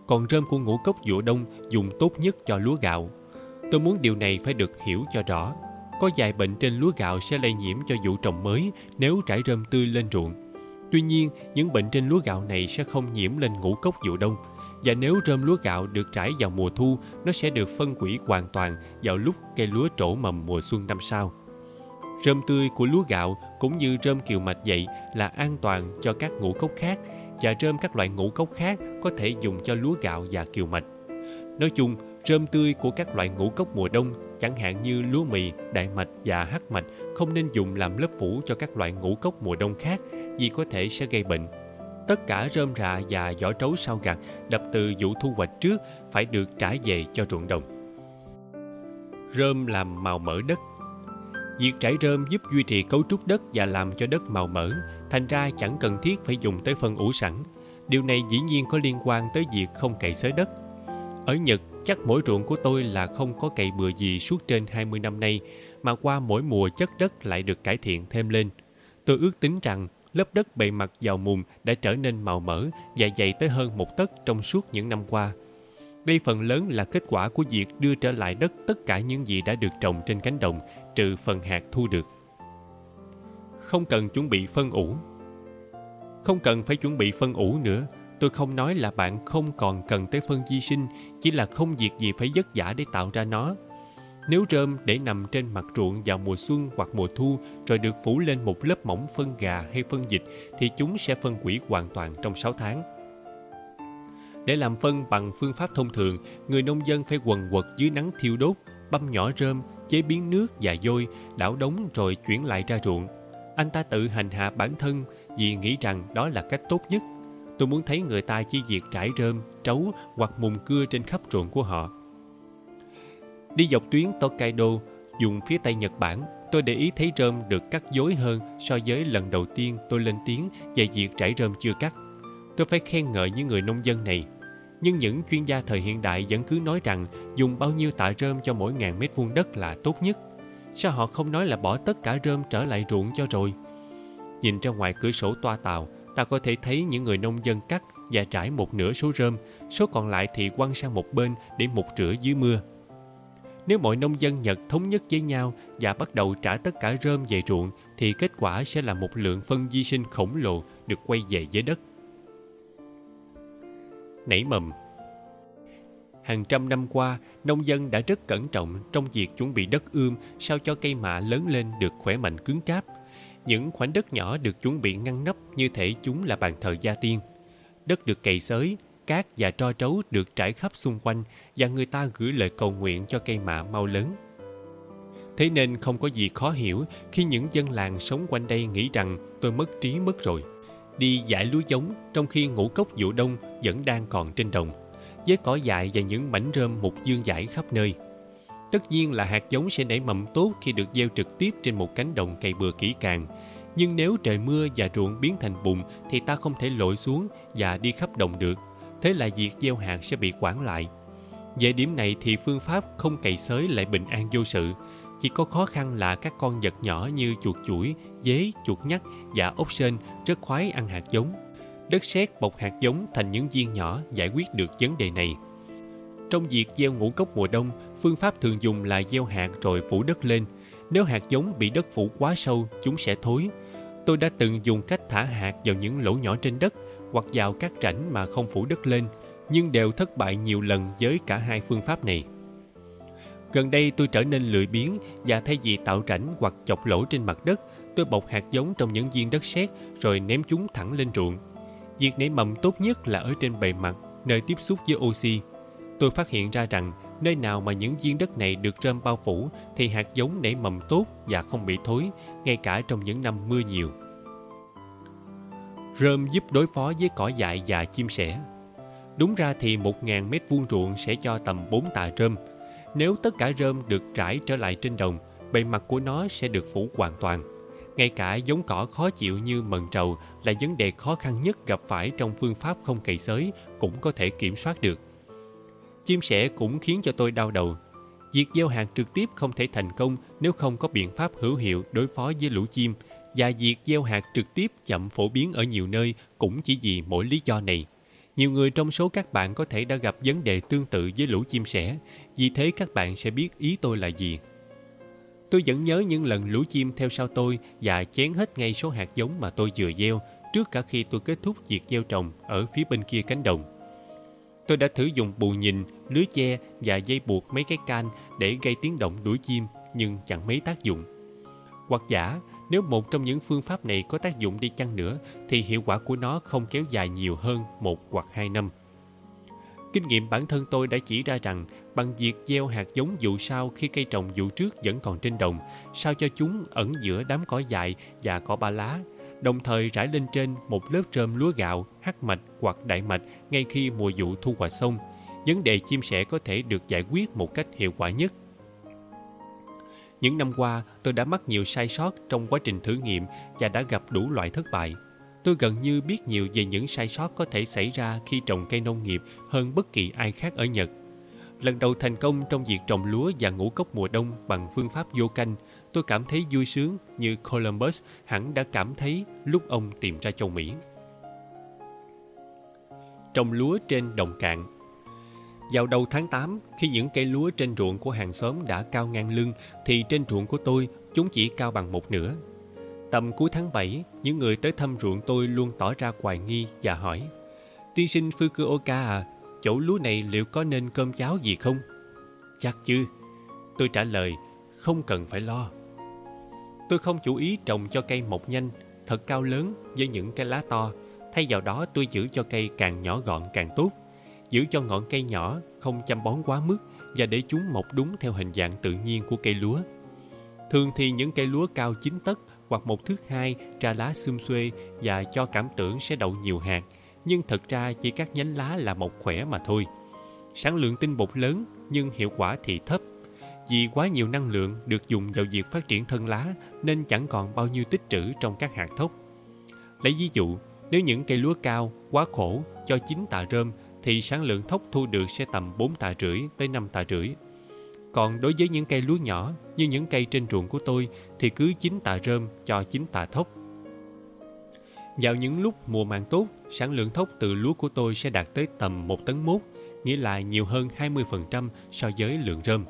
còn rơm của ngũ cốc vụ đông dùng tốt nhất cho lúa gạo. Tôi muốn điều này phải được hiểu cho rõ. Có vài bệnh trên lúa gạo sẽ lây nhiễm cho vụ trồng mới nếu rải rơm tươi lên ruộng. Tuy nhiên, những bệnh trên lúa gạo này sẽ không nhiễm lên ngũ cốc vụ đông. Và nếu rơm lúa gạo được rải vào mùa thu, nó sẽ được phân hủy hoàn toàn vào lúc cây lúa trổ mầm mùa xuân năm sau. Rơm tươi của lúa gạo cũng như rơm kiều mạch vậy là an toàn cho các ngũ cốc khác, và rơm các loại ngũ cốc khác có thể dùng cho lúa gạo và kiều mạch. Nói chung, rơm tươi của các loại ngũ cốc mùa đông, chẳng hạn như lúa mì, đại mạch và hắc mạch, không nên dùng làm lớp phủ cho các loại ngũ cốc mùa đông khác vì có thể sẽ gây bệnh. Tất cả rơm rạ và vỏ trấu sau gặt đập từ vụ thu hoạch trước phải được trả về cho ruộng đồng. Rơm làm màu mỡ đất. Việc trải rơm giúp duy trì cấu trúc đất và làm cho đất màu mỡ, thành ra chẳng cần thiết phải dùng tới phân ủ sẵn. Điều này dĩ nhiên có liên quan tới việc không cày xới đất. Ở Nhật, chắc mỗi ruộng của tôi là không có cày bừa gì suốt trên hai mươi năm nay, mà qua mỗi mùa chất đất lại được cải thiện thêm lên. Tôi ước tính rằng lớp đất bề mặt vào mùn đã trở nên màu mỡ và dày tới hơn một tấc trong suốt những năm qua. Đây phần lớn là kết quả của việc đưa trở lại đất tất cả những gì đã được trồng trên cánh đồng, trừ phần hạt thu được. Không cần chuẩn bị phân ủ. Không cần phải chuẩn bị phân ủ nữa. Tôi không nói là bạn không còn cần tới phân vi sinh, chỉ là không việc gì phải vất vả để tạo ra nó. Nếu rơm để nằm trên mặt ruộng vào mùa xuân hoặc mùa thu rồi được phủ lên một lớp mỏng phân gà hay phân vịt thì chúng sẽ phân hủy hoàn toàn trong sáu tháng. Để làm phân bằng phương pháp thông thường, người nông dân phải quần quật dưới nắng thiêu đốt, băm nhỏ rơm, chế biến nước và vôi, đảo đống rồi chuyển lại ra ruộng. Anh ta tự hành hạ bản thân vì nghĩ rằng đó là cách tốt nhất. Tôi muốn thấy người ta chỉ việc trải rơm, trấu hoặc mùn cưa trên khắp ruộng của họ. Đi dọc tuyến Tokaido, vùng phía Tây Nhật Bản, tôi để ý thấy rơm được cắt dối hơn so với lần đầu tiên tôi lên tiếng về việc trải rơm chưa cắt. Tôi phải khen ngợi những người nông dân này. Nhưng những chuyên gia thời hiện đại vẫn cứ nói rằng dùng bao nhiêu tạ rơm cho mỗi ngàn mét vuông đất là tốt nhất. Sao họ không nói là bỏ tất cả rơm trở lại ruộng cho rồi? Nhìn ra ngoài cửa sổ toa tàu, ta có thể thấy những người nông dân cắt và trải một nửa số rơm, số còn lại thì quăng sang một bên để mục rửa dưới mưa. Nếu mọi nông dân Nhật thống nhất với nhau và bắt đầu trả tất cả rơm về ruộng, thì kết quả sẽ là một lượng phân vi sinh khổng lồ được quay về với đất. Nảy mầm. Hàng trăm năm qua, nông dân đã rất cẩn trọng trong việc chuẩn bị đất ươm sao cho cây mạ lớn lên được khỏe mạnh cứng cáp. Những khoảnh đất nhỏ được chuẩn bị ngăn nắp như thể chúng là bàn thờ gia tiên. Đất được cày xới, cát và tro trấu được trải khắp xung quanh và người ta gửi lời cầu nguyện cho cây mạ mau lớn. Thế nên không có gì khó hiểu khi những dân làng sống quanh đây nghĩ rằng tôi mất trí mất rồi. Đi dải lúa giống trong khi ngũ cốc vụ đông vẫn đang còn trên đồng, với cỏ dại và những mảnh rơm mục dương dải khắp nơi. Tất nhiên là hạt giống sẽ nảy mầm tốt khi được gieo trực tiếp trên một cánh đồng cày bừa kỹ càng. Nhưng nếu trời mưa và ruộng biến thành bùn thì ta không thể lội xuống và đi khắp đồng được. Thế là việc gieo hạt sẽ bị hoãn lại. Về điểm này thì phương pháp không cày xới lại bình an vô sự. Chỉ có khó khăn là các con vật nhỏ như chuột chủi, dế, chuột nhắt và ốc sên rất khoái ăn hạt giống. Đất sét bọc hạt giống thành những viên nhỏ giải quyết được vấn đề này. Trong việc gieo ngũ cốc mùa đông, phương pháp thường dùng là gieo hạt rồi phủ đất lên. Nếu hạt giống bị đất phủ quá sâu, chúng sẽ thối. Tôi đã từng dùng cách thả hạt vào những lỗ nhỏ trên đất hoặc vào các rãnh mà không phủ đất lên, nhưng đều thất bại nhiều lần với cả hai phương pháp này. Gần đây tôi trở nên lười biếng và thay vì tạo rãnh hoặc chọc lỗ trên mặt đất, tôi bọc hạt giống trong những viên đất sét rồi ném chúng thẳng lên ruộng. Việc nảy mầm tốt nhất là ở trên bề mặt, nơi tiếp xúc với oxy. Tôi phát hiện ra rằng nơi nào mà những viên đất này được rơm bao phủ thì hạt giống nảy mầm tốt và không bị thối, ngay cả trong những năm mưa nhiều. Rơm giúp đối phó với cỏ dại và chim sẻ. Đúng ra thì một nghìn mét vuông ruộng sẽ cho tầm bốn tạ rơm. Nếu tất cả rơm được trải trở lại trên đồng, bề mặt của nó sẽ được phủ hoàn toàn. Ngay cả giống cỏ khó chịu như mần trầu là vấn đề khó khăn nhất gặp phải trong phương pháp không cày xới cũng có thể kiểm soát được. Chim sẻ cũng khiến cho tôi đau đầu. Việc gieo hạt trực tiếp không thể thành công nếu không có biện pháp hữu hiệu đối phó với lũ chim, và việc gieo hạt trực tiếp chậm phổ biến ở nhiều nơi cũng chỉ vì mỗi lý do này. Nhiều người trong số các bạn có thể đã gặp vấn đề tương tự với lũ chim sẻ, vì thế các bạn sẽ biết ý tôi là gì. Tôi vẫn nhớ những lần lũ chim theo sau tôi và chén hết ngay số hạt giống mà tôi vừa gieo trước cả khi tôi kết thúc việc gieo trồng ở phía bên kia cánh đồng. Tôi đã thử dùng bù nhìn, lưới che và dây buộc mấy cái can để gây tiếng động đuổi chim, nhưng chẳng mấy tác dụng. Hoặc giả, nếu một trong những phương pháp này có tác dụng đi chăng nữa, thì hiệu quả của nó không kéo dài nhiều hơn một hoặc hai năm. Kinh nghiệm bản thân tôi đã chỉ ra rằng bằng việc gieo hạt giống vụ sau khi cây trồng vụ trước vẫn còn trên đồng, sao cho chúng ẩn giữa đám cỏ dại và cỏ ba lá, đồng thời rải lên trên một lớp rơm lúa gạo, hắc mạch hoặc đại mạch ngay khi mùa vụ thu hoạch xong, vấn đề chim sẻ có thể được giải quyết một cách hiệu quả nhất. Những năm qua, tôi đã mắc nhiều sai sót trong quá trình thử nghiệm và đã gặp đủ loại thất bại. Tôi gần như biết nhiều về những sai sót có thể xảy ra khi trồng cây nông nghiệp hơn bất kỳ ai khác ở Nhật. Lần đầu thành công trong việc trồng lúa và ngũ cốc mùa đông bằng phương pháp vô canh, tôi cảm thấy vui sướng như Columbus hẳn đã cảm thấy lúc ông tìm ra châu Mỹ. Trồng lúa trên đồng cạn. Vào đầu tháng tám, khi những cây lúa trên ruộng của hàng xóm đã cao ngang lưng, thì trên ruộng của tôi, chúng chỉ cao bằng một nửa. Tầm cuối tháng bảy, những người tới thăm ruộng tôi luôn tỏ ra hoài nghi và hỏi: "Tiên sinh Fukuoka à, chỗ lúa này liệu có nên cơm cháo gì không?" "Chắc chứ." Tôi trả lời, "không cần phải lo." Tôi không chủ ý trồng cho cây mọc nhanh, thật cao lớn với những cái lá to. Thay vào đó tôi giữ cho cây càng nhỏ gọn càng tốt. Giữ cho ngọn cây nhỏ, không chăm bón quá mức và để chúng mọc đúng theo hình dạng tự nhiên của cây lúa. Thường thì những cây lúa cao chín tấc hoặc một thước hai ra lá xum xuê và cho cảm tưởng sẽ đậu nhiều hạt, nhưng thật ra chỉ các nhánh lá là mọc khỏe mà thôi. Sản lượng tinh bột lớn nhưng hiệu quả thì thấp. Vì quá nhiều năng lượng được dùng vào việc phát triển thân lá nên chẳng còn bao nhiêu tích trữ trong các hạt thóc. Lấy ví dụ, nếu những cây lúa cao, quá khổ cho chín tạ rơm thì sản lượng thóc thu được sẽ tầm bốn tạ rưỡi tới năm tạ rưỡi. Còn đối với những cây lúa nhỏ như những cây trên ruộng của tôi thì cứ chín tạ rơm cho chín tạ thóc. Vào những lúc mùa màng tốt, sản lượng thóc từ lúa của tôi sẽ đạt tới tầm một tấn mốt, nghĩa là nhiều hơn hai mươi phần trăm so với lượng rơm.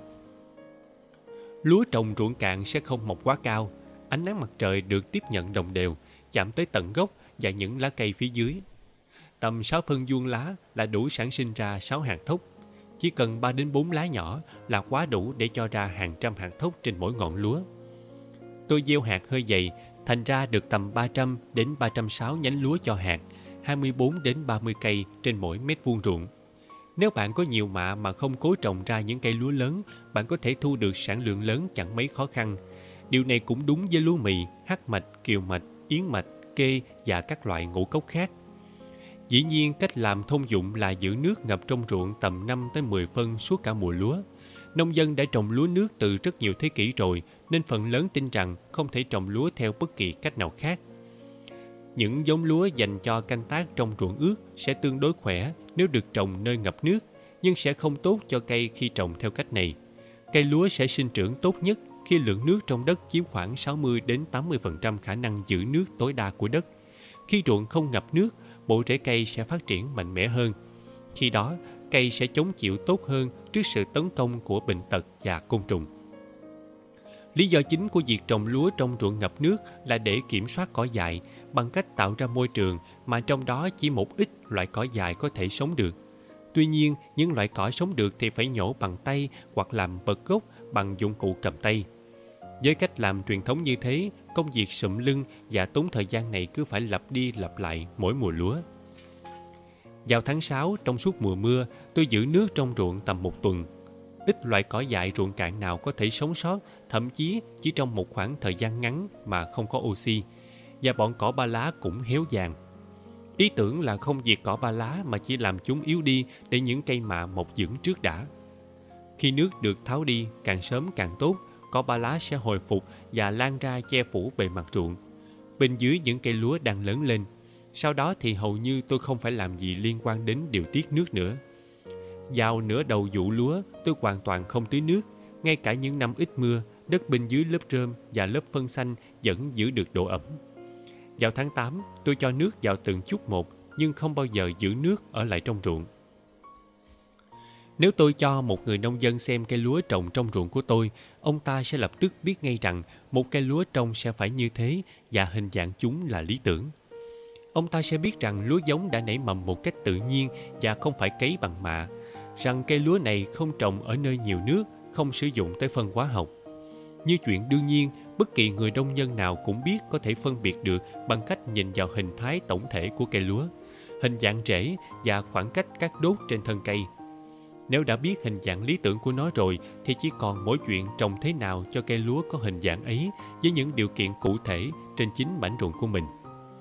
Lúa trồng ruộng cạn sẽ không mọc quá cao. Ánh nắng mặt trời được tiếp nhận đồng đều, chạm tới tận gốc và những lá cây phía dưới. Tầm sáu phân vuông lá là đủ sản sinh ra sáu hạt thóc. Chỉ cần ba đến bốn lá nhỏ là quá đủ để cho ra hàng trăm hạt thóc trên mỗi ngọn lúa. Tôi gieo hạt hơi dày, thành ra được tầm ba trăm đến ba trăm sáu nhánh lúa cho hạt, hai mươi bốn đến ba mươi cây trên mỗi mét vuông ruộng. Nếu bạn có nhiều mạ mà không cố trồng ra những cây lúa lớn, bạn có thể thu được sản lượng lớn chẳng mấy khó khăn. Điều này cũng đúng với lúa mì, hắc mạch, kiều mạch, yến mạch, kê và các loại ngũ cốc khác. Dĩ nhiên, cách làm thông dụng là giữ nước ngập trong ruộng tầm năm tới mười phân suốt cả mùa lúa. Nông dân đã trồng lúa nước từ rất nhiều thế kỷ rồi, nên phần lớn tin rằng không thể trồng lúa theo bất kỳ cách nào khác. Những giống lúa dành cho canh tác trong ruộng ướt sẽ tương đối khỏe nếu được trồng nơi ngập nước, nhưng sẽ không tốt cho cây khi trồng theo cách này. Cây lúa sẽ sinh trưởng tốt nhất khi lượng nước trong đất chiếm khoảng sáu mươi đến tám mươi phần trăm khả năng giữ nước tối đa của đất. Khi ruộng không ngập nước, bộ rễ cây sẽ phát triển mạnh mẽ hơn. Khi đó, cây sẽ chống chịu tốt hơn trước sự tấn công của bệnh tật và côn trùng. Lý do chính của việc trồng lúa trong ruộng ngập nước là để kiểm soát cỏ dại bằng cách tạo ra môi trường mà trong đó chỉ một ít loại cỏ dại có thể sống được. Tuy nhiên, những loại cỏ sống được thì phải nhổ bằng tay hoặc làm bật gốc bằng dụng cụ cầm tay. Với cách làm truyền thống như thế, công việc sụm lưng và tốn thời gian này cứ phải lặp đi lặp lại mỗi mùa lúa. Vào tháng sáu, trong suốt mùa mưa, tôi giữ nước trong ruộng tầm một tuần. Ít loại cỏ dại ruộng cạn nào có thể sống sót, thậm chí chỉ trong một khoảng thời gian ngắn mà không có oxy, và bọn cỏ ba lá cũng héo vàng. Ý tưởng là không diệt cỏ ba lá mà chỉ làm chúng yếu đi để những cây mạ mọc vững trước đã. Khi nước được tháo đi càng sớm càng tốt, cỏ ba lá sẽ hồi phục và lan ra che phủ bề mặt ruộng, bên dưới những cây lúa đang lớn lên. Sau đó thì hầu như tôi không phải làm gì liên quan đến điều tiết nước nữa. Vào nửa đầu vụ lúa, tôi hoàn toàn không tưới nước. Ngay cả những năm ít mưa, đất bên dưới lớp rơm và lớp phân xanh vẫn giữ được độ ẩm. Vào tháng tám, tôi cho nước vào từng chút một, nhưng không bao giờ giữ nước ở lại trong ruộng. Nếu tôi cho một người nông dân xem cây lúa trồng trong ruộng của tôi, ông ta sẽ lập tức biết ngay rằng một cây lúa trồng sẽ phải như thế và hình dạng chúng là lý tưởng. Ông ta sẽ biết rằng lúa giống đã nảy mầm một cách tự nhiên và không phải cấy bằng mạ, rằng cây lúa này không trồng ở nơi nhiều nước, không sử dụng tới phân hóa học. Như chuyện đương nhiên, bất kỳ người nông dân nào cũng biết có thể phân biệt được bằng cách nhìn vào hình thái tổng thể của cây lúa, hình dạng rễ và khoảng cách các đốt trên thân cây. Nếu đã biết hình dạng lý tưởng của nó rồi thì chỉ còn mỗi chuyện trồng thế nào cho cây lúa có hình dạng ấy với những điều kiện cụ thể trên chính mảnh ruộng của mình.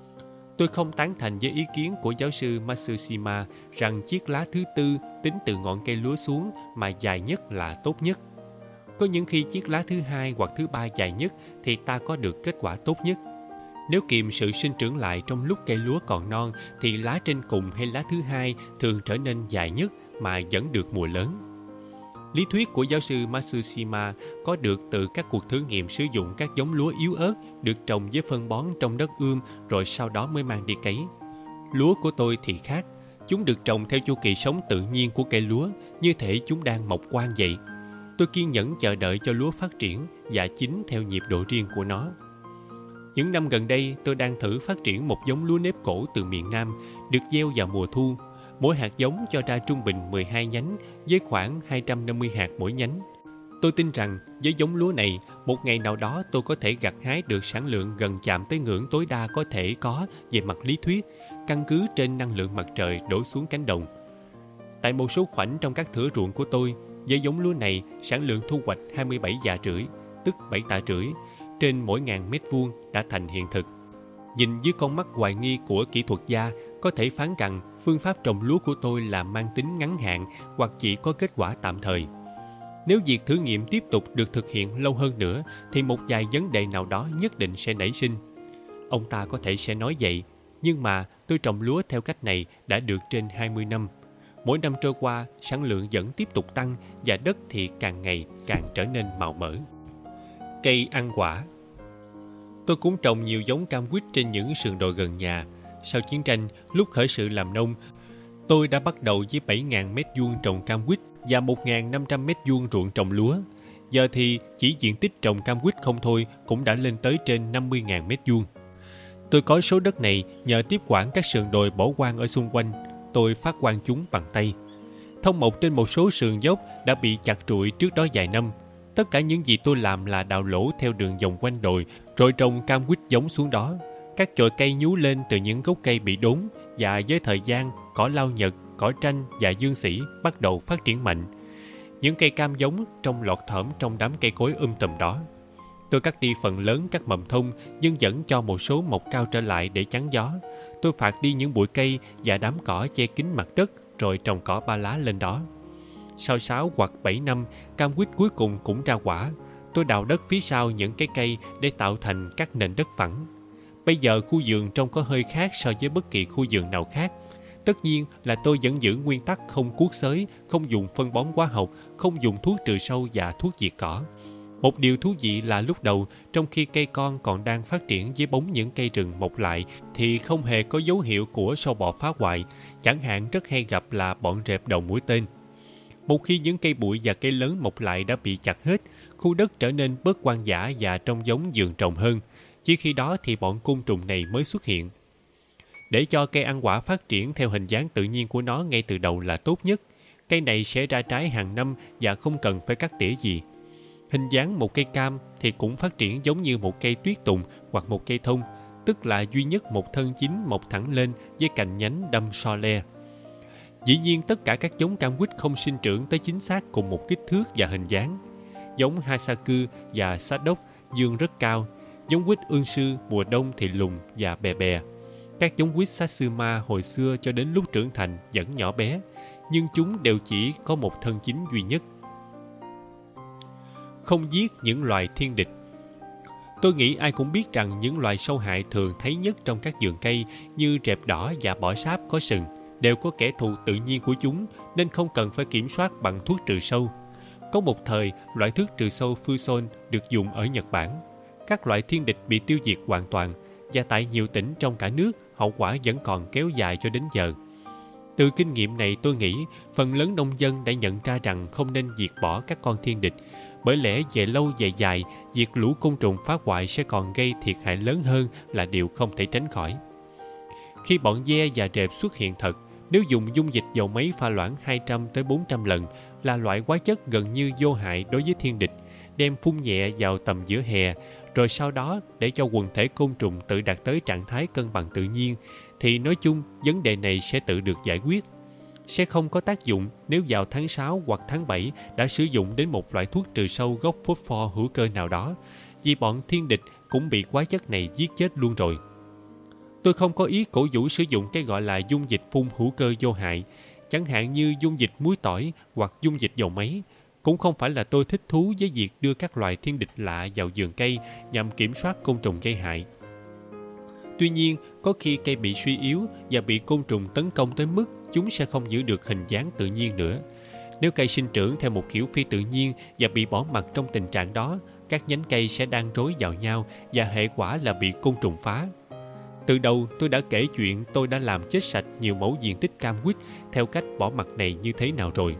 Tôi không tán thành với ý kiến của giáo sư Matsushima rằng chiếc lá thứ tư tính từ ngọn cây lúa xuống mà dài nhất là tốt nhất. Có những khi chiếc lá thứ hai hoặc thứ ba dài nhất thì ta có được kết quả tốt nhất. Nếu kìm sự sinh trưởng lại trong lúc cây lúa còn non thì lá trên cùng hay lá thứ hai thường trở nên dài nhất mà vẫn được mùa lớn. Lý thuyết của giáo sư Matsushima có được từ các cuộc thử nghiệm sử dụng các giống lúa yếu ớt được trồng với phân bón trong đất ươm rồi sau đó mới mang đi cấy. Lúa của tôi thì khác. Chúng được trồng theo chu kỳ sống tự nhiên của cây lúa, như thể chúng đang mọc quang vậy. Tôi kiên nhẫn chờ đợi cho lúa phát triển và chín theo nhịp độ riêng của nó. Những năm gần đây, tôi đang thử phát triển một giống lúa nếp cổ từ miền Nam, được gieo vào mùa thu. Mỗi hạt giống cho ra trung bình mười hai nhánh, với khoảng hai trăm năm mươi hạt mỗi nhánh. Tôi tin rằng với giống lúa này, một ngày nào đó tôi có thể gặt hái được sản lượng gần chạm tới ngưỡng tối đa có thể có về mặt lý thuyết, căn cứ trên năng lượng mặt trời đổ xuống cánh đồng. Tại một số khoảnh trong các thửa ruộng của tôi, với giống lúa này, sản lượng thu hoạch hai mươi bảy dạ rưỡi, tức bảy tạ rưỡi, trên mỗi ngàn mét vuông đã thành hiện thực. Nhìn dưới con mắt hoài nghi của kỹ thuật gia, có thể phán rằng phương pháp trồng lúa của tôi là mang tính ngắn hạn hoặc chỉ có kết quả tạm thời. Nếu việc thử nghiệm tiếp tục được thực hiện lâu hơn nữa, thì một vài vấn đề nào đó nhất định sẽ nảy sinh. Ông ta có thể sẽ nói vậy, nhưng mà tôi trồng lúa theo cách này đã được trên hai mươi năm. Mỗi năm trôi qua, sản lượng vẫn tiếp tục tăng và đất thì càng ngày càng trở nên màu mỡ. Cây ăn quả. Tôi cũng trồng nhiều giống cam quýt trên những sườn đồi gần nhà. Sau chiến tranh, lúc khởi sự làm nông, tôi đã bắt đầu với bảy nghìn mét vuông trồng cam quýt và một nghìn năm trăm mét vuông ruộng trồng lúa. Giờ thì chỉ diện tích trồng cam quýt không thôi cũng đã lên tới trên năm mươi nghìn mét vuông. Tôi có số đất này nhờ tiếp quản các sườn đồi bỏ hoang ở xung quanh. Tôi phát quang chúng bằng tay. Thông mộc trên một số sườn dốc đã bị chặt trụi trước đó vài năm. Tất cả những gì tôi làm là đào lỗ theo đường vòng quanh đồi, rồi trồng cam quýt giống xuống đó. Các chồi cây nhú lên từ những gốc cây bị đốn, và với thời gian, cỏ lau nhật, cỏ tranh và dương sỉ bắt đầu phát triển mạnh. Những cây cam giống trông lọt thởm trong đám cây cối um tùm đó. Tôi cắt đi phần lớn các mầm thông, nhưng vẫn cho một số mọc cao trở lại để chắn gió. Tôi phạt đi những bụi cây và đám cỏ che kín mặt đất, rồi trồng cỏ ba lá lên đó. Sau sáu hoặc bảy năm, cam quýt cuối cùng cũng ra quả. Tôi đào đất phía sau những cái cây để tạo thành các nền đất phẳng. Bây giờ khu vườn trông có hơi khác so với bất kỳ khu vườn nào khác. Tất nhiên là tôi vẫn giữ nguyên tắc không cuốc xới, không dùng phân bón hóa học, không dùng thuốc trừ sâu và thuốc diệt cỏ. Một điều thú vị là lúc đầu, trong khi cây con còn đang phát triển dưới bóng những cây rừng mọc lại, thì không hề có dấu hiệu của sâu bọ phá hoại, chẳng hạn rất hay gặp là bọn rệp đầu mũi tên. Một khi những cây bụi và cây lớn mọc lại đã bị chặt hết, khu đất trở nên bớt hoang dã và trông giống vườn trồng hơn. Chỉ khi đó thì bọn côn trùng này mới xuất hiện. Để cho cây ăn quả phát triển theo hình dáng tự nhiên của nó ngay từ đầu là tốt nhất. Cây này sẽ ra trái hàng năm và không cần phải cắt tỉa gì. Hình dáng một cây cam thì cũng phát triển giống như một cây tuyết tùng hoặc một cây thông, tức là duy nhất một thân chính mọc thẳng lên với cành nhánh đâm so le. Dĩ nhiên tất cả các giống cam quýt không sinh trưởng tới chính xác cùng một kích thước và hình dáng. Giống Hasaku và Sadok dương rất cao, giống quýt ương sư mùa đông thì lùn và bè bè. Các giống quýt Satsuma hồi xưa cho đến lúc trưởng thành vẫn nhỏ bé, nhưng chúng đều chỉ có một thân chính duy nhất. Không giết những loài thiên địch. Tôi nghĩ ai cũng biết rằng những loài sâu hại thường thấy nhất trong các vườn cây như rệp đỏ và bọ sáp có sừng đều có kẻ thù tự nhiên của chúng, nên không cần phải kiểm soát bằng thuốc trừ sâu. Có một thời, loại thuốc trừ sâu Fuson được dùng ở Nhật Bản. Các loại thiên địch bị tiêu diệt hoàn toàn. và tại nhiều tỉnh trong cả nước, hậu quả vẫn còn kéo dài cho đến giờ. Từ kinh nghiệm này tôi nghĩ phần lớn nông dân đã nhận ra rằng không nên diệt bỏ các con thiên địch, bởi lẽ về lâu về dài, diệt lũ côn trùng phá hoại sẽ còn gây thiệt hại lớn hơn là điều không thể tránh khỏi. Khi bọn ve và rệp xuất hiện thật, nếu dùng dung dịch dầu máy pha loãng hai trăm tới bốn trăm lần, là loại hóa chất gần như vô hại đối với thiên địch, đem phun nhẹ vào tầm giữa hè, rồi sau đó để cho quần thể côn trùng tự đạt tới trạng thái cân bằng tự nhiên, thì nói chung vấn đề này sẽ tự được giải quyết. Sẽ không có tác dụng nếu vào tháng sáu hoặc tháng bảy đã sử dụng đến một loại thuốc trừ sâu gốc phosphor hữu cơ nào đó, vì bọn thiên địch cũng bị hóa chất này giết chết luôn rồi. Tôi không có ý cổ vũ sử dụng cái gọi là dung dịch phun hữu cơ vô hại, chẳng hạn như dung dịch muối tỏi hoặc dung dịch dầu máy. Cũng không phải là tôi thích thú với việc đưa các loài thiên địch lạ vào vườn cây nhằm kiểm soát côn trùng gây hại. Tuy nhiên, có khi cây bị suy yếu và bị côn trùng tấn công tới mức chúng sẽ không giữ được hình dáng tự nhiên nữa. Nếu cây sinh trưởng theo một kiểu phi tự nhiên và bị bỏ mặc trong tình trạng đó, các nhánh cây sẽ đan rối vào nhau và hệ quả là bị côn trùng phá. Từ đầu tôi đã kể chuyện tôi đã làm chết sạch nhiều mẫu diện tích cam quýt theo cách bỏ mặc này như thế nào rồi.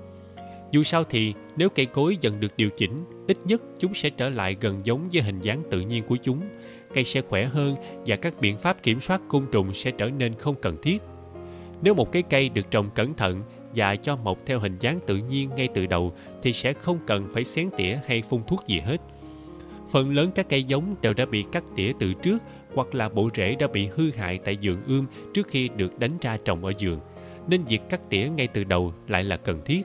Dù sao thì, nếu cây cối dần được điều chỉnh, ít nhất chúng sẽ trở lại gần giống với hình dáng tự nhiên của chúng. Cây sẽ khỏe hơn và các biện pháp kiểm soát côn trùng sẽ trở nên không cần thiết. Nếu một cái cây được trồng cẩn thận và cho mọc theo hình dáng tự nhiên ngay từ đầu thì sẽ không cần phải xén tỉa hay phun thuốc gì hết. Phần lớn các cây giống đều đã bị cắt tỉa từ trước, hoặc là bộ rễ đã bị hư hại tại vườn ươm trước khi được đánh ra trồng ở vườn, nên việc cắt tỉa ngay từ đầu lại là cần thiết.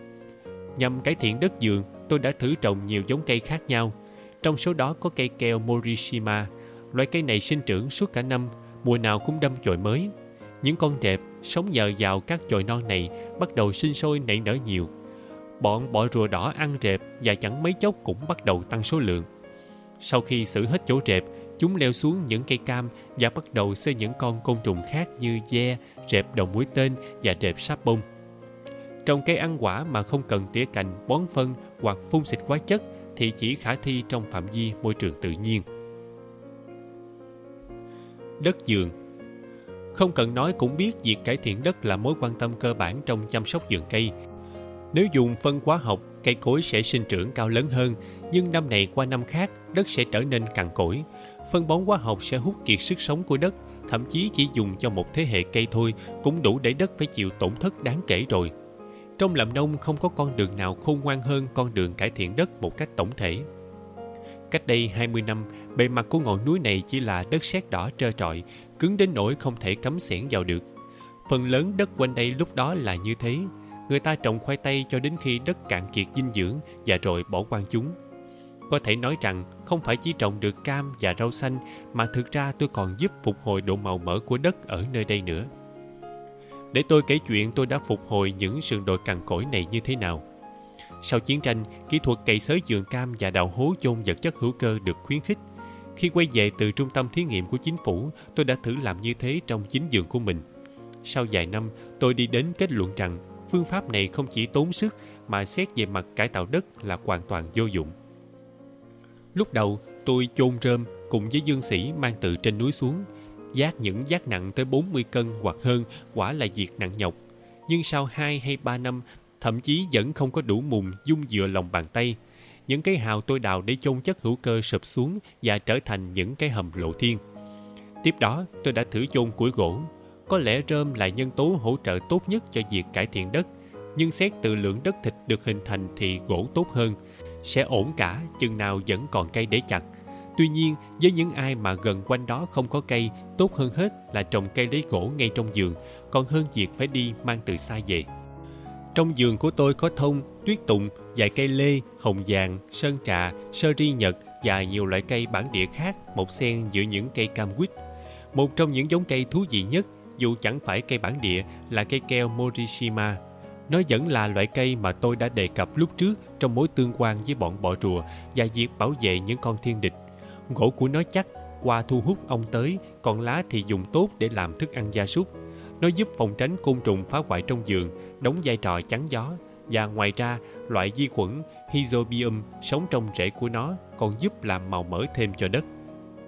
Nhằm cải thiện đất vườn, tôi đã thử trồng nhiều giống cây khác nhau. Trong số đó có cây keo Morishima. Loại cây này sinh trưởng suốt cả năm, mùa nào cũng đâm chồi mới. Những con rệp sống nhờ vào các chồi non này bắt đầu sinh sôi nảy nở nhiều. Bọn bọ rùa đỏ ăn rệp và chẳng mấy chốc cũng bắt đầu tăng số lượng. Sau khi xử hết chỗ rệp, chúng leo xuống những cây cam và bắt đầu xây những con côn trùng khác như ve, rệp đầu mũi tên và rệp sáp bông. Trồng cây ăn quả mà không cần tỉa cành, bón phân hoặc phun xịt hóa chất thì chỉ khả thi trong phạm vi môi trường tự nhiên. Đất vườn. Không cần nói cũng biết việc cải thiện đất là mối quan tâm cơ bản trong chăm sóc vườn cây. Nếu dùng phân hóa học, cây cối sẽ sinh trưởng cao lớn hơn, nhưng năm này qua năm khác, đất sẽ trở nên cằn cỗi. Phân bón hóa học sẽ hút kiệt sức sống của đất, thậm chí chỉ dùng cho một thế hệ cây thôi cũng đủ để đất phải chịu tổn thất đáng kể rồi. Trong làm nông không có con đường nào khôn ngoan hơn con đường cải thiện đất một cách tổng thể. Cách đây hai mươi năm, bề mặt của ngọn núi này chỉ là đất sét đỏ trơ trọi, cứng đến nỗi không thể cắm xẻng vào được. Phần lớn đất quanh đây lúc đó là như thế. Người ta trồng khoai tây cho đến khi đất cạn kiệt dinh dưỡng và rồi bỏ quang chúng. Có thể nói rằng không phải chỉ trồng được cam và rau xanh mà thực ra tôi còn giúp phục hồi độ màu mỡ của đất ở nơi đây nữa. Để tôi kể chuyện tôi đã phục hồi những sườn đồi cằn cỗi này như thế nào. Sau chiến tranh, kỹ thuật cày xới vườn cam và đào hố chôn vật chất hữu cơ được khuyến khích. Khi quay về từ trung tâm thí nghiệm của chính phủ, tôi đã thử làm như thế trong chính vườn của mình. Sau vài năm, tôi đi đến kết luận rằng phương pháp này không chỉ tốn sức mà xét về mặt cải tạo đất là hoàn toàn vô dụng. Lúc đầu, tôi chôn rơm cùng với dương sĩ mang từ trên núi xuống. Vác những vác nặng tới bốn mươi cân hoặc hơn quả là việc nặng nhọc. Nhưng sau hai hay ba năm, thậm chí vẫn không có đủ mùn dung dựa lòng bàn tay. Những cái hào tôi đào để chôn chất hữu cơ sụp xuống và trở thành những cái hầm lộ thiên. Tiếp đó, tôi đã thử chôn củi gỗ. Có lẽ rơm là nhân tố hỗ trợ tốt nhất cho việc cải thiện đất, nhưng xét từ lượng đất thịt được hình thành thì gỗ tốt hơn. Sẽ ổn cả chừng nào vẫn còn cây để chặt. Tuy nhiên, với những ai mà gần quanh đó không có cây, tốt hơn hết là trồng cây lấy gỗ ngay trong vườn, còn hơn việc phải đi mang từ xa về. Trong vườn của tôi có thông, tuyết tùng, vài cây lê, hồng vàng, sơn trà, sơ ri nhật và nhiều loại cây bản địa khác mọc xen giữa những cây cam quýt. Một trong những giống cây thú vị nhất, dù chẳng phải cây bản địa, là cây keo Morishima. Nó vẫn là loại cây mà tôi đã đề cập lúc trước trong mối tương quan với bọn bọ rùa và việc bảo vệ những con thiên địch. Gỗ của nó chắc, qua thu hút ong tới, còn lá thì dùng tốt để làm thức ăn gia súc. Nó giúp phòng tránh côn trùng phá hoại trong vườn, đóng vai trò chắn gió. Và ngoài ra, loại vi khuẩn Rhizobium sống trong rễ của nó còn giúp làm màu mỡ thêm cho đất.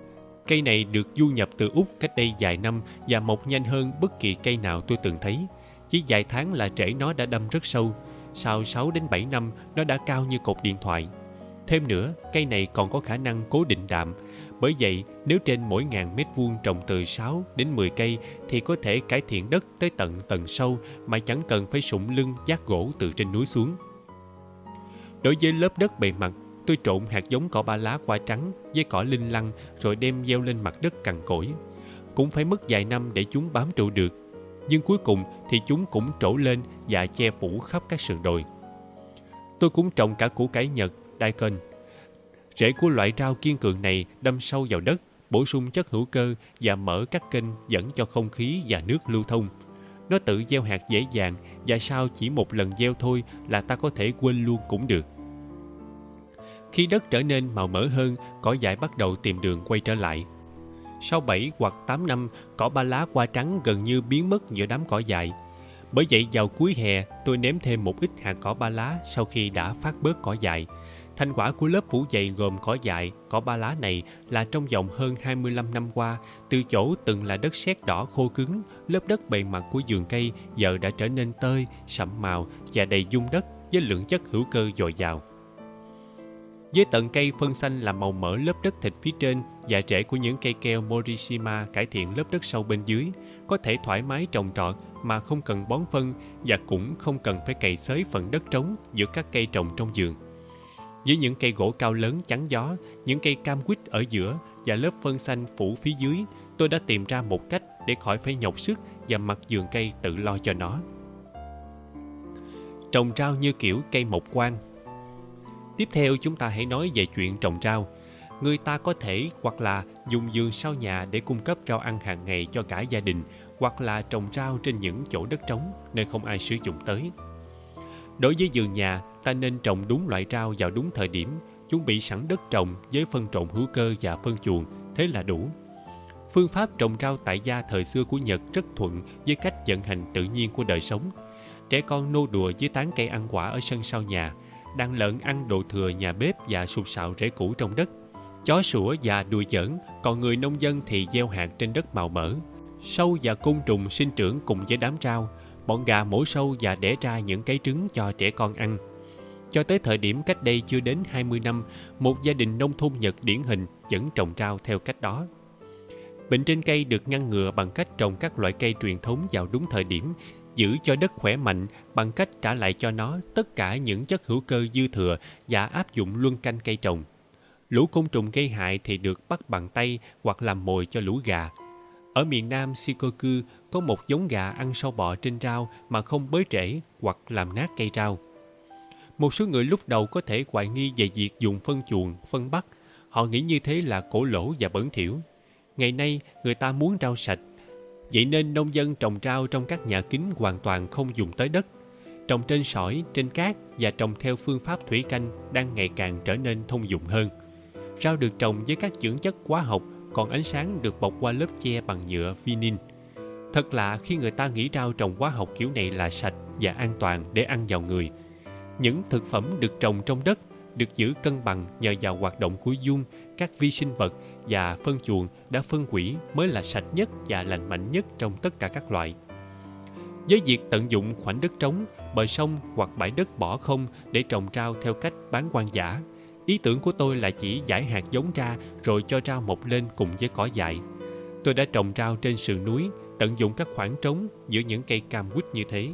Cây này được du nhập từ Úc cách đây vài năm và mọc nhanh hơn bất kỳ cây nào tôi từng thấy. Chỉ vài tháng là rễ nó đã đâm rất sâu. Sau sáu đến bảy năm, nó đã cao như cột điện thoại. Thêm nữa, cây này còn có khả năng cố định đạm. Bởi vậy, nếu trên mỗi ngàn mét vuông trồng từ sáu đến mười cây thì có thể cải thiện đất tới tận tầng sâu mà chẳng cần phải sụng lưng vác gỗ từ trên núi xuống. Đối với lớp đất bề mặt, tôi trộn hạt giống cỏ ba lá hoa trắng với cỏ linh lăng rồi đem gieo lên mặt đất cằn cỗi. Cũng phải mất vài năm để chúng bám trụ được. Nhưng cuối cùng thì chúng cũng trổ lên và che phủ khắp các sườn đồi. Tôi cũng trồng cả củ cải Nhật, daikon. Rễ của loại rau kiên cường này đâm sâu vào đất, bổ sung chất hữu cơ và mở các kênh dẫn cho không khí và nước lưu thông. Nó tự gieo hạt dễ dàng và sau chỉ một lần gieo thôi là ta có thể quên luôn cũng được. Khi đất trở nên màu mỡ hơn, cỏ dại bắt đầu tìm đường quay trở lại. Sau bảy hoặc tám năm, cỏ ba lá hoa trắng gần như biến mất giữa đám cỏ dại. Bởi vậy vào cuối hè, tôi ném thêm một ít hạt cỏ ba lá sau khi đã phát bớt cỏ dại. Thành quả của lớp phủ dày gồm cỏ dại, cỏ ba lá này là trong vòng hơn hai mươi lăm năm qua, từ chỗ từng là đất sét đỏ khô cứng, lớp đất bề mặt của vườn cây giờ đã trở nên tơi, sậm màu và đầy dung đất với lượng chất hữu cơ dồi dào. Với tận cây phân xanh làm màu mỡ lớp đất thịt phía trên và rễ của những cây keo Morishima cải thiện lớp đất sâu bên dưới, có thể thoải mái trồng trọt mà không cần bón phân và cũng không cần phải cày xới phần đất trống giữa các cây trồng trong vườn. Với những cây gỗ cao lớn chắn gió, những cây cam quýt ở giữa và lớp phân xanh phủ phía dưới, tôi đã tìm ra một cách để khỏi phải nhọc sức và mặc vườn cây tự lo cho nó. Trồng rau như kiểu cây mộc quan. Tiếp theo chúng ta hãy nói về chuyện trồng rau. Người ta có thể hoặc là dùng vườn sau nhà để cung cấp rau ăn hàng ngày cho cả gia đình, hoặc là trồng rau trên những chỗ đất trống nơi không ai sử dụng tới. Đối với vườn nhà, ta nên trồng đúng loại rau vào đúng thời điểm, chuẩn bị sẵn đất trồng với phân trộn hữu cơ và phân chuồng, thế là đủ. Phương pháp trồng rau tại gia thời xưa của Nhật rất thuận với cách vận hành tự nhiên của đời sống. Trẻ con nô đùa với tán cây ăn quả ở sân sau nhà, đàn lợn ăn đồ thừa nhà bếp và sụt sạo rễ củ trong đất. Chó sủa và đùa giỡn, còn người nông dân thì gieo hạt trên đất màu mỡ. Sâu và côn trùng sinh trưởng cùng với đám rau. Bọn gà mổ sâu và đẻ ra những cái trứng cho trẻ con ăn. Cho tới thời điểm cách đây chưa đến hai mươi năm, một gia đình nông thôn Nhật điển hình vẫn trồng rau theo cách đó. Bệnh trên cây được ngăn ngừa bằng cách trồng các loại cây truyền thống vào đúng thời điểm, giữ cho đất khỏe mạnh bằng cách trả lại cho nó tất cả những chất hữu cơ dư thừa và áp dụng luân canh cây trồng. Lũ côn trùng gây hại thì được bắt bằng tay hoặc làm mồi cho lũ gà. Ở miền Nam Shikoku có một giống gà ăn sâu bọ trên rau mà không bới rễ hoặc làm nát cây rau. Một số người lúc đầu có thể hoài nghi về việc dùng phân chuồng, phân bắt. Họ nghĩ như thế là cổ lỗ và bẩn thỉu. Ngày nay, người ta muốn rau sạch. Vậy nên nông dân trồng rau trong các nhà kính hoàn toàn không dùng tới đất. Trồng trên sỏi, trên cát và trồng theo phương pháp thủy canh đang ngày càng trở nên thông dụng hơn. Rau được trồng với các dưỡng chất hóa học, còn ánh sáng được bọc qua lớp che bằng nhựa vinin. Thật lạ khi người ta nghĩ rau trồng hóa học kiểu này là sạch và an toàn để ăn vào người. Những thực phẩm được trồng trong đất được giữ cân bằng nhờ vào hoạt động của giun, các vi sinh vật và phân chuồng đã phân hủy mới là sạch nhất và lành mạnh nhất trong tất cả các loại. Với việc tận dụng khoảnh đất trống, bờ sông hoặc bãi đất bỏ không để trồng rau theo cách bán hoang dã, ý tưởng của tôi là chỉ giải hạt giống ra rồi cho rau mọc lên cùng với cỏ dại. Tôi đã trồng rau trên sườn núi, tận dụng các khoảng trống giữa những cây cam quýt như thế.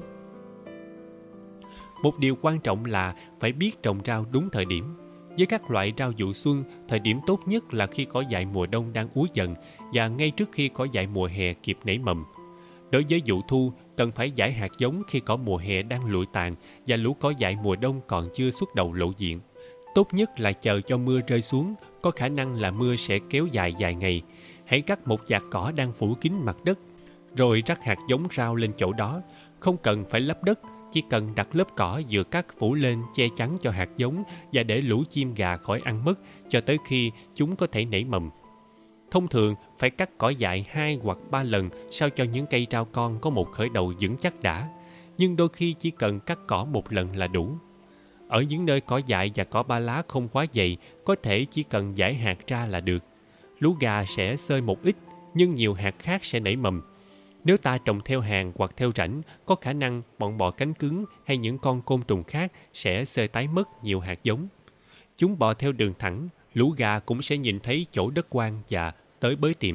Một điều quan trọng là phải biết trồng rau đúng thời điểm. Với các loại rau vụ xuân, thời điểm tốt nhất là khi cỏ dại mùa đông đang úa dần và ngay trước khi cỏ dại mùa hè kịp nảy mầm. Đối với vụ thu, cần phải giải hạt giống khi cỏ mùa hè đang lụi tàn và lũ cỏ dại mùa đông còn chưa xuất đầu lộ diện. Tốt nhất là chờ cho mưa rơi xuống, có khả năng là mưa sẽ kéo dài vài ngày. Hãy cắt một vạt cỏ đang phủ kín mặt đất, rồi rắc hạt giống rau lên chỗ đó. Không cần phải lấp đất, chỉ cần đặt lớp cỏ vừa cắt phủ lên che chắn cho hạt giống và để lũ chim gà khỏi ăn mất cho tới khi chúng có thể nảy mầm. Thông thường, phải cắt cỏ dại hai hoặc ba lần sao cho những cây rau con có một khởi đầu vững chắc đã. Nhưng đôi khi chỉ cần cắt cỏ một lần là đủ. Ở những nơi cỏ dại và cỏ ba lá không quá dày, có thể chỉ cần giải hạt ra là được. lú gà sẽ xơi một ít, nhưng nhiều hạt khác sẽ nảy mầm. Nếu ta trồng theo hàng hoặc theo rãnh, có khả năng bọn bọ cánh cứng hay những con côn trùng khác sẽ xơi tái mất nhiều hạt giống. Chúng bò theo đường thẳng, lũ gà cũng sẽ nhìn thấy chỗ đất quang và tới bới tìm.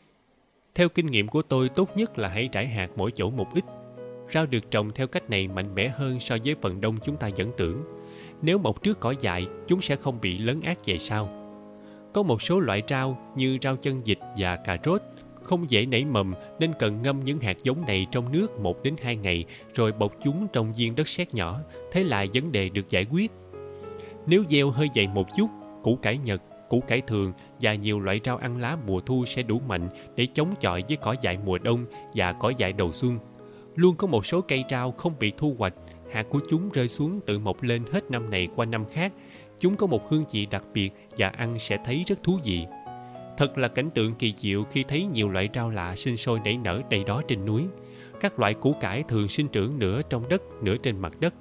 Theo kinh nghiệm của tôi, tốt nhất là hãy rải hạt mỗi chỗ một ít. Rau được trồng theo cách này mạnh mẽ hơn so với phần đông chúng ta vẫn tưởng. Nếu mọc trước cỏ dại, chúng sẽ không bị lấn át về sau. Có một số loại rau như rau chân vịt và cà rốt không dễ nảy mầm, nên cần ngâm những hạt giống này trong nước một đến hai ngày rồi bọc chúng trong viên đất sét nhỏ, thế là vấn đề được giải quyết. Nếu gieo hơi dày một chút, củ cải Nhật, củ cải thường và nhiều loại rau ăn lá mùa thu sẽ đủ mạnh để chống chọi với cỏ dại mùa đông và cỏ dại đầu xuân. Luôn có một số cây rau không bị thu hoạch, hạt của chúng rơi xuống tự mọc lên hết năm này qua năm khác. Chúng có một hương vị đặc biệt và ăn sẽ thấy rất thú vị. Thật là cảnh tượng kỳ diệu khi thấy nhiều loại rau lạ sinh sôi nảy nở đầy đó trên núi. Các loại củ cải thường sinh trưởng nửa trong đất, nửa trên mặt đất.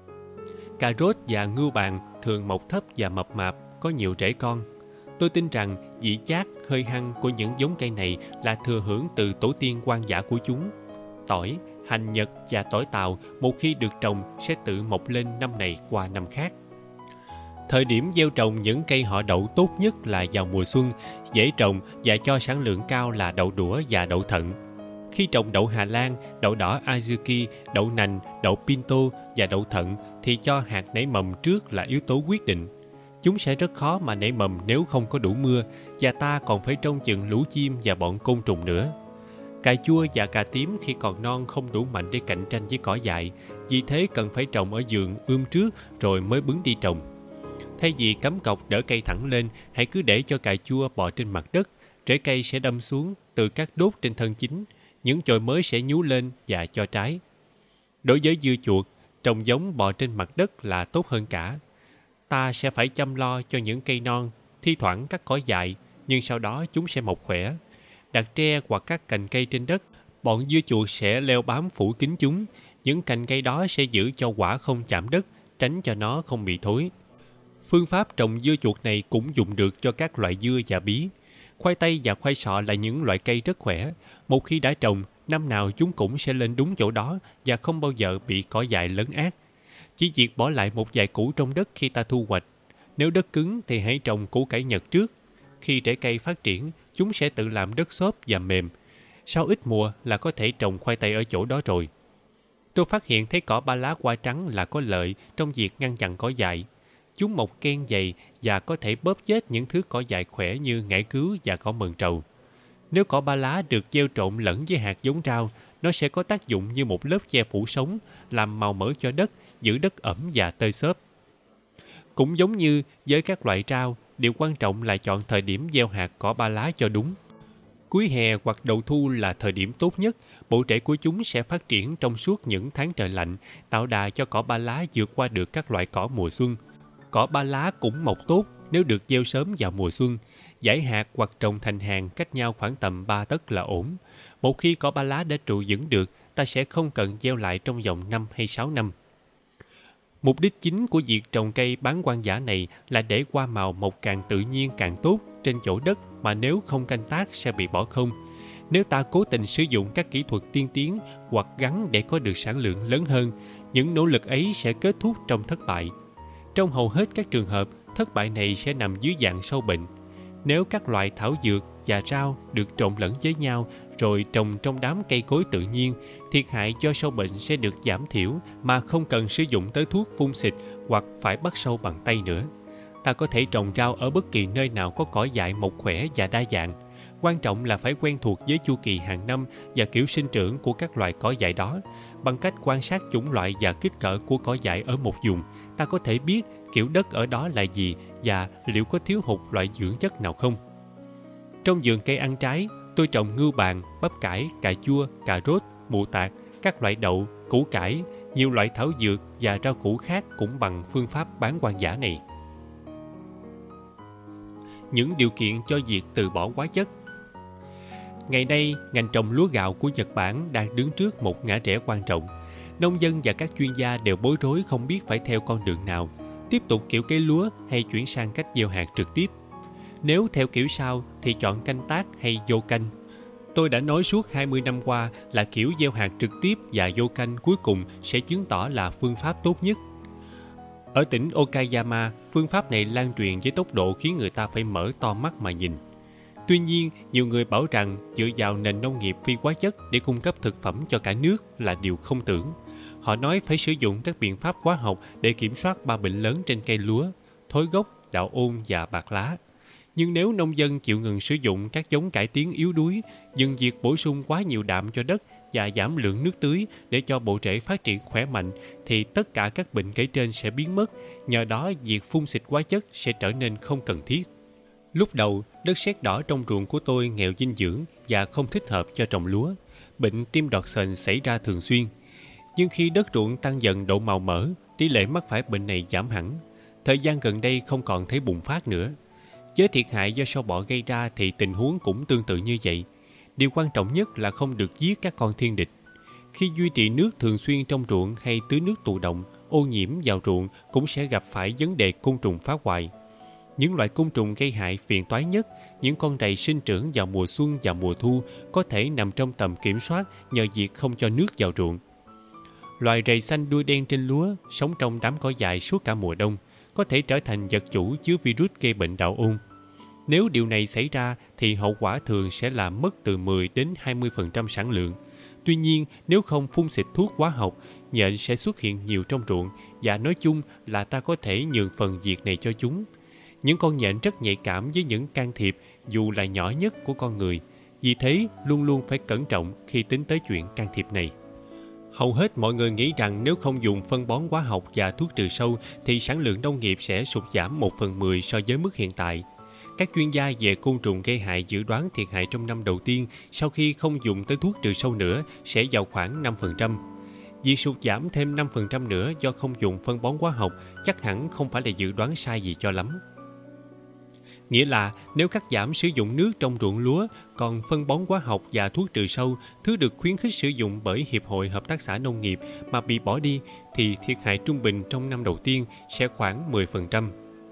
Cà rốt và ngưu bàng thường mọc thấp và mập mạp, có nhiều rễ con. Tôi tin rằng vị chát, hơi hăng của những giống cây này là thừa hưởng từ tổ tiên hoang dã của chúng. Tỏi, hành Nhật và tỏi Tàu một khi được trồng sẽ tự mọc lên năm này qua năm khác. Thời điểm gieo trồng những cây họ đậu tốt nhất là vào mùa xuân, dễ trồng và cho sản lượng cao là đậu đũa và đậu thận. Khi trồng đậu Hà Lan, đậu đỏ Azuki, đậu nành, đậu Pinto và đậu thận thì cho hạt nảy mầm trước là yếu tố quyết định. Chúng sẽ rất khó mà nảy mầm nếu không có đủ mưa, và ta còn phải trông chừng lũ chim và bọn côn trùng nữa. Cà chua và cà tím khi còn non không đủ mạnh để cạnh tranh với cỏ dại, vì thế cần phải trồng ở vườn ươm trước rồi mới bứng đi trồng. Thay vì cắm cọc đỡ cây thẳng lên, hãy cứ để cho cà chua bò trên mặt đất, rễ cây sẽ đâm xuống từ các đốt trên thân chính, những chồi mới sẽ nhú lên và cho trái. Đối với dưa chuột, trồng giống bò trên mặt đất là tốt hơn cả. Ta sẽ phải chăm lo cho những cây non, thi thoảng cắt cỏ dại, nhưng sau đó chúng sẽ mọc khỏe. Đặt tre hoặc các cành cây trên đất, bọn dưa chuột sẽ leo bám phủ kín chúng. Những cành cây đó sẽ giữ cho quả không chạm đất, tránh cho nó không bị thối. Phương pháp trồng dưa chuột này cũng dùng được cho các loại dưa và bí. Khoai tây và khoai sọ là những loại cây rất khỏe. Một khi đã trồng, năm nào chúng cũng sẽ lên đúng chỗ đó và không bao giờ bị cỏ dại lấn át. Chỉ việc bỏ lại một vài củ trong đất khi ta thu hoạch. Nếu đất cứng thì hãy trồng củ cải Nhật trước. Khi rễ cây phát triển, chúng sẽ tự làm đất xốp và mềm. Sau ít mùa là có thể trồng khoai tây ở chỗ đó rồi. Tôi phát hiện thấy cỏ ba lá hoa trắng là có lợi trong việc ngăn chặn cỏ dại. Chúng mọc ken dày và có thể bóp chết những thứ cỏ dại khỏe như ngải cứu và cỏ mận trầu. Nếu cỏ ba lá được gieo trộn lẫn với hạt giống rau, nó sẽ có tác dụng như một lớp che phủ sống, làm màu mỡ cho đất, giữ đất ẩm và tơi xốp. Cũng giống như với các loại rau, điều quan trọng là chọn thời điểm gieo hạt cỏ ba lá cho đúng. Cuối hè hoặc đầu thu là thời điểm tốt nhất, bộ rễ của chúng sẽ phát triển trong suốt những tháng trời lạnh, tạo đà cho cỏ ba lá vượt qua được các loại cỏ mùa xuân. Cỏ ba lá cũng mọc tốt nếu được gieo sớm vào mùa xuân. Dải hạt hoặc trồng thành hàng cách nhau khoảng tầm ba tấc là ổn. Một khi cỏ ba lá đã trụ vững được, ta sẽ không cần gieo lại trong vòng năm hay sáu năm. Mục đích chính của việc trồng cây bán hoang dã này là để hoa màu mọc càng tự nhiên càng tốt trên chỗ đất mà nếu không canh tác sẽ bị bỏ không. Nếu ta cố tình sử dụng các kỹ thuật tiên tiến hoặc gắn để có được sản lượng lớn hơn, những nỗ lực ấy sẽ kết thúc trong thất bại. Trong hầu hết các trường hợp, thất bại này sẽ nằm dưới dạng sâu bệnh. Nếu các loại thảo dược và rau được trộn lẫn với nhau rồi trồng trong đám cây cối tự nhiên, thiệt hại do sâu bệnh sẽ được giảm thiểu mà không cần sử dụng tới thuốc phun xịt hoặc phải bắt sâu bằng tay nữa. Ta có thể trồng rau ở bất kỳ nơi nào có cỏ dại mọc khỏe và đa dạng. Quan trọng là phải quen thuộc với chu kỳ hàng năm và kiểu sinh trưởng của các loại cỏ dại đó. Bằng cách quan sát chủng loại và kích cỡ của cỏ dại ở một vùng, ta có thể biết kiểu đất ở đó là gì và liệu có thiếu hụt loại dưỡng chất nào không. Trong vườn cây ăn trái, tôi trồng ngưu bàng, bắp cải, cà chua, cà rốt, mù tạt, các loại đậu, củ cải, nhiều loại thảo dược và rau củ khác cũng bằng phương pháp bán hoang dã này. Những điều kiện cho việc từ bỏ hóa chất. Ngày nay, ngành trồng lúa gạo của Nhật Bản đang đứng trước một ngã rẽ quan trọng. Nông dân và các chuyên gia đều bối rối không biết phải theo con đường nào, tiếp tục kiểu cấy lúa hay chuyển sang cách gieo hạt trực tiếp. Nếu theo kiểu sau thì chọn canh tác hay vô canh. Tôi đã nói suốt hai mươi năm qua là kiểu gieo hạt trực tiếp và vô canh cuối cùng sẽ chứng tỏ là phương pháp tốt nhất. Ở tỉnh Okayama, phương pháp này lan truyền với tốc độ khiến người ta phải mở to mắt mà nhìn. Tuy nhiên, nhiều người bảo rằng dựa vào nền nông nghiệp phi hóa chất để cung cấp thực phẩm cho cả nước là điều không tưởng. Họ nói phải sử dụng các biện pháp hóa học để kiểm soát ba bệnh lớn trên cây lúa: thối gốc, đạo ôn và bạc lá. Nhưng nếu nông dân chịu ngừng sử dụng các giống cải tiến yếu đuối, dừng việc bổ sung quá nhiều đạm cho đất và giảm lượng nước tưới để cho bộ rễ phát triển khỏe mạnh, thì tất cả các bệnh kể trên sẽ biến mất. Nhờ đó, việc phun xịt hóa chất sẽ trở nên không cần thiết. Lúc đầu, đất sét đỏ trong ruộng của tôi nghèo dinh dưỡng và không thích hợp cho trồng lúa. Bệnh tim đọt sền xảy ra thường xuyên. Nhưng khi đất ruộng tăng dần độ màu mỡ, tỷ lệ mắc phải bệnh này giảm hẳn. Thời gian gần đây không còn thấy bùng phát nữa. Với thiệt hại do sâu bọ gây ra thì tình huống cũng tương tự như vậy. Điều quan trọng nhất là không được giết các con thiên địch. Khi duy trì nước thường xuyên trong ruộng hay tưới nước tụ động, ô nhiễm vào ruộng cũng sẽ gặp phải vấn đề côn trùng phá hoại. Những loại côn trùng gây hại phiền toái nhất, những con rầy sinh trưởng vào mùa xuân và mùa thu, có thể nằm trong tầm kiểm soát nhờ việc không cho nước vào ruộng. Loài rầy xanh đuôi đen trên lúa sống trong đám cỏ dại suốt cả mùa đông, có thể trở thành vật chủ chứa virus gây bệnh đạo ôn. Nếu điều này xảy ra thì hậu quả thường sẽ là mất từ mười đến hai mươi phần trăm sản lượng. Tuy nhiên, nếu không phun xịt thuốc hóa học, nhện sẽ xuất hiện nhiều trong ruộng và nói chung là ta có thể nhường phần việc này cho chúng. Những con nhện rất nhạy cảm với những can thiệp dù là nhỏ nhất của con người. Vì thế, luôn luôn phải cẩn trọng khi tính tới chuyện can thiệp này. Hầu hết mọi người nghĩ rằng nếu không dùng phân bón hóa học và thuốc trừ sâu thì sản lượng nông nghiệp sẽ sụt giảm một phần mười so với mức hiện tại. Các chuyên gia về côn trùng gây hại dự đoán thiệt hại trong năm đầu tiên sau khi không dùng tới thuốc trừ sâu nữa sẽ vào khoảng năm phần trăm. Việc sụt giảm thêm năm phần trăm nữa do không dùng phân bón hóa học chắc hẳn không phải là dự đoán sai gì cho lắm. Nghĩa là nếu cắt giảm sử dụng nước trong ruộng lúa, còn phân bón hóa học và thuốc trừ sâu, thứ được khuyến khích sử dụng bởi Hiệp hội Hợp tác xã Nông nghiệp mà bị bỏ đi, thì thiệt hại trung bình trong năm đầu tiên sẽ khoảng mười phần trăm.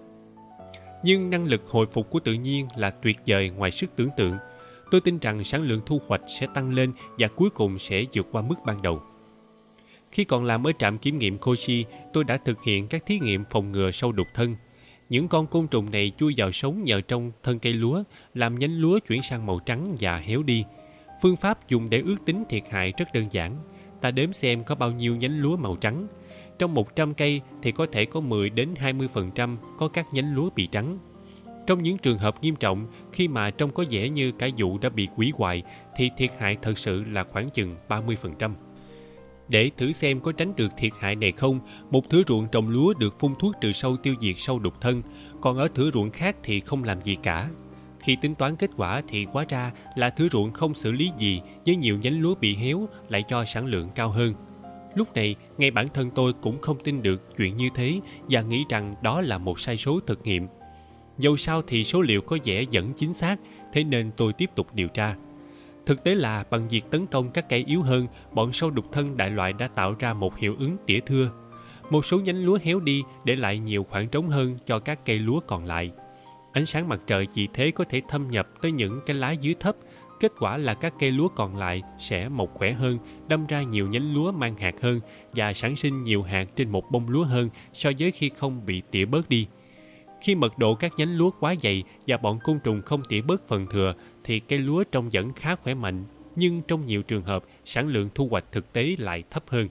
Nhưng năng lực hồi phục của tự nhiên là tuyệt vời ngoài sức tưởng tượng. Tôi tin rằng sản lượng thu hoạch sẽ tăng lên và cuối cùng sẽ vượt qua mức ban đầu. Khi còn làm ở trạm kiểm nghiệm Koshi, tôi đã thực hiện các thí nghiệm phòng ngừa sâu đục thân. Những con côn trùng này chui vào sống nhờ trong thân cây lúa, làm nhánh lúa chuyển sang màu trắng và héo đi. Phương pháp dùng để ước tính thiệt hại rất đơn giản. Ta đếm xem có bao nhiêu nhánh lúa màu trắng. Trong một trăm cây thì có thể có mười đến hai mươi phần trăm có các nhánh lúa bị trắng. Trong những trường hợp nghiêm trọng, khi mà trông có vẻ như cả vụ đã bị hủy hoại, thì thiệt hại thật sự là khoảng chừng ba mươi phần trăm. Để thử xem có tránh được thiệt hại này không, một thửa ruộng trồng lúa được phun thuốc trừ sâu tiêu diệt sâu đục thân, còn ở thửa ruộng khác thì không làm gì cả. Khi tính toán kết quả thì hóa ra là thửa ruộng không xử lý gì với nhiều nhánh lúa bị héo lại cho sản lượng cao hơn. Lúc này, ngay bản thân tôi cũng không tin được chuyện như thế và nghĩ rằng đó là một sai số thực nghiệm. Dẫu sao thì số liệu có vẻ vẫn chính xác, thế nên tôi tiếp tục điều tra. Thực tế là bằng việc tấn công các cây yếu hơn, bọn sâu đục thân đại loại đã tạo ra một hiệu ứng tỉa thưa. Một số nhánh lúa héo đi để lại nhiều khoảng trống hơn cho các cây lúa còn lại. Ánh sáng mặt trời vì thế có thể thâm nhập tới những cái lá dưới thấp. Kết quả là các cây lúa còn lại sẽ mọc khỏe hơn, đâm ra nhiều nhánh lúa mang hạt hơn và sản sinh nhiều hạt trên một bông lúa hơn so với khi không bị tỉa bớt đi. Khi mật độ các nhánh lúa quá dày và bọn côn trùng không tỉa bớt phần thừa thì cây lúa trông vẫn khá khỏe mạnh, nhưng trong nhiều trường hợp sản lượng thu hoạch thực tế lại thấp hơn.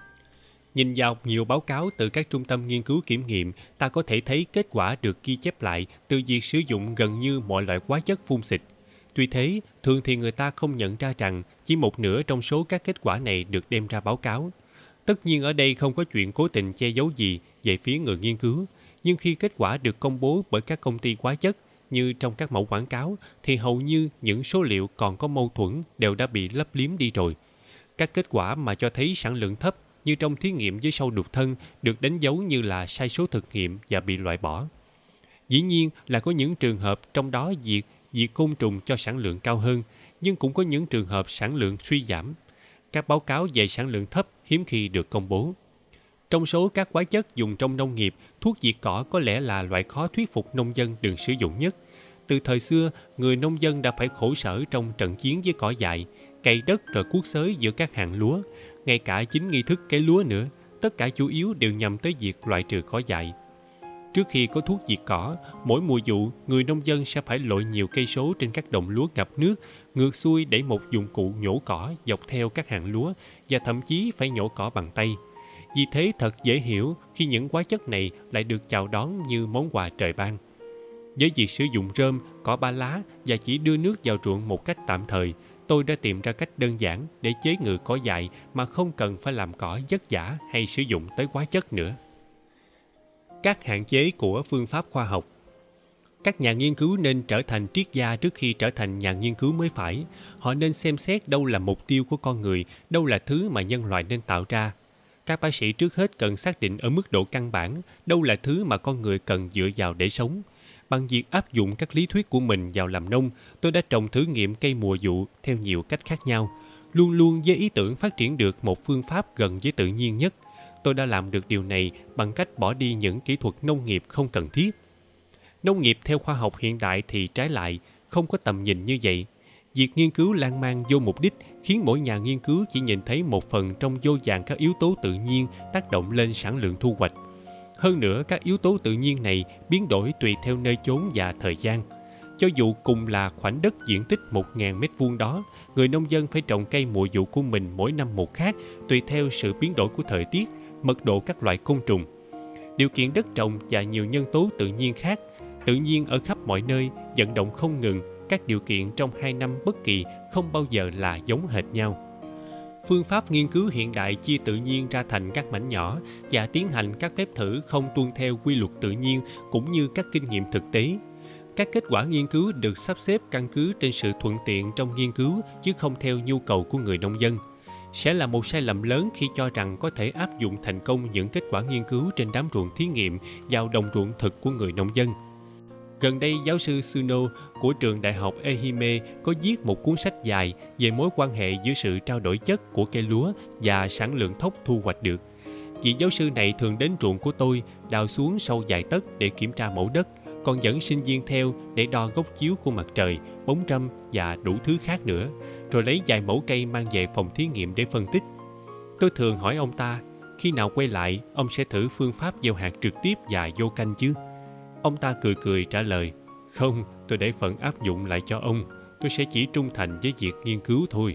Nhìn vào nhiều báo cáo từ các trung tâm nghiên cứu kiểm nghiệm, ta có thể thấy kết quả được ghi chép lại từ việc sử dụng gần như mọi loại hóa chất phun xịt. Tuy thế, thường thì người ta không nhận ra rằng chỉ một nửa trong số các kết quả này được đem ra báo cáo. Tất nhiên ở đây không có chuyện cố tình che giấu gì về phía người nghiên cứu, nhưng khi kết quả được công bố bởi các công ty hóa chất như trong các mẫu quảng cáo thì hầu như những số liệu còn có mâu thuẫn đều đã bị lấp liếm đi rồi. Các kết quả mà cho thấy sản lượng thấp như trong thí nghiệm với sâu đục thân được đánh dấu như là sai số thực nghiệm và bị loại bỏ. Dĩ nhiên là có những trường hợp trong đó diệt diệt côn trùng cho sản lượng cao hơn, nhưng cũng có những trường hợp sản lượng suy giảm. Các báo cáo về sản lượng thấp hiếm khi được công bố. Trong số các hóa chất dùng trong nông nghiệp, thuốc diệt cỏ có lẽ là loại khó thuyết phục nông dân đừng sử dụng nhất. Từ thời xưa, người nông dân đã phải khổ sở trong trận chiến với cỏ dại, cày đất rồi cuốc xới giữa các hàng lúa. Ngay cả chính nghi thức cấy lúa nữa, tất cả chủ yếu đều nhằm tới việc loại trừ cỏ dại. Trước khi có thuốc diệt cỏ, mỗi mùa vụ, người nông dân sẽ phải lội nhiều cây số trên các đồng lúa ngập nước, ngược xuôi đẩy một dụng cụ nhổ cỏ dọc theo các hàng lúa và thậm chí phải nhổ cỏ bằng tay. Vì thế thật dễ hiểu khi những hóa chất này lại được chào đón như món quà trời ban. Với việc sử dụng rơm, cỏ ba lá và chỉ đưa nước vào ruộng một cách tạm thời, tôi đã tìm ra cách đơn giản để chế ngự cỏ dại mà không cần phải làm cỏ vất vả hay sử dụng tới hóa chất nữa. Các hạn chế của phương pháp khoa học. Các nhà nghiên cứu nên trở thành triết gia trước khi trở thành nhà nghiên cứu mới phải. Họ nên xem xét đâu là mục tiêu của con người, đâu là thứ mà nhân loại nên tạo ra. Các bác sĩ trước hết cần xác định ở mức độ căn bản đâu là thứ mà con người cần dựa vào để sống. Bằng việc áp dụng các lý thuyết của mình vào làm nông, tôi đã trồng thử nghiệm cây mùa vụ theo nhiều cách khác nhau, luôn luôn với ý tưởng phát triển được một phương pháp gần với tự nhiên nhất. Tôi đã làm được điều này bằng cách bỏ đi những kỹ thuật nông nghiệp không cần thiết. Nông nghiệp theo khoa học hiện đại thì trái lại, không có tầm nhìn như vậy. Việc nghiên cứu lan man vô mục đích khiến mỗi nhà nghiên cứu chỉ nhìn thấy một phần trong vô vàn các yếu tố tự nhiên tác động lên sản lượng thu hoạch. Hơn nữa, các yếu tố tự nhiên này biến đổi tùy theo nơi chốn và thời gian. Cho dù cùng là khoảnh đất diện tích một nghìn mét vuông đó, người nông dân phải trồng cây mùa vụ của mình mỗi năm một khác tùy theo sự biến đổi của thời tiết, mật độ các loại côn trùng, điều kiện đất trồng và nhiều nhân tố tự nhiên khác. Tự nhiên ở khắp mọi nơi, vận động không ngừng, các điều kiện trong hai năm bất kỳ không bao giờ là giống hệt nhau. Phương pháp nghiên cứu hiện đại chia tự nhiên ra thành các mảnh nhỏ và tiến hành các phép thử không tuân theo quy luật tự nhiên cũng như các kinh nghiệm thực tế. Các kết quả nghiên cứu được sắp xếp căn cứ trên sự thuận tiện trong nghiên cứu chứ không theo nhu cầu của người nông dân. Sẽ là một sai lầm lớn khi cho rằng có thể áp dụng thành công những kết quả nghiên cứu trên đám ruộng thí nghiệm vào đồng ruộng thực của người nông dân. Gần đây, giáo sư Tsuno của trường đại học Ehime có viết một cuốn sách dài về mối quan hệ giữa sự trao đổi chất của cây lúa và sản lượng thóc thu hoạch được. Vị giáo sư này thường đến ruộng của tôi, đào xuống sâu vài tấc để kiểm tra mẫu đất, còn dẫn sinh viên theo để đo góc chiếu của mặt trời, bóng râm và đủ thứ khác nữa, rồi lấy vài mẫu cây mang về phòng thí nghiệm để phân tích. Tôi thường hỏi ông ta, khi nào quay lại, ông sẽ thử phương pháp gieo hạt trực tiếp và vô canh chứ? Ông ta cười cười trả lời, không, tôi để phần áp dụng lại cho ông, tôi sẽ chỉ trung thành với việc nghiên cứu thôi.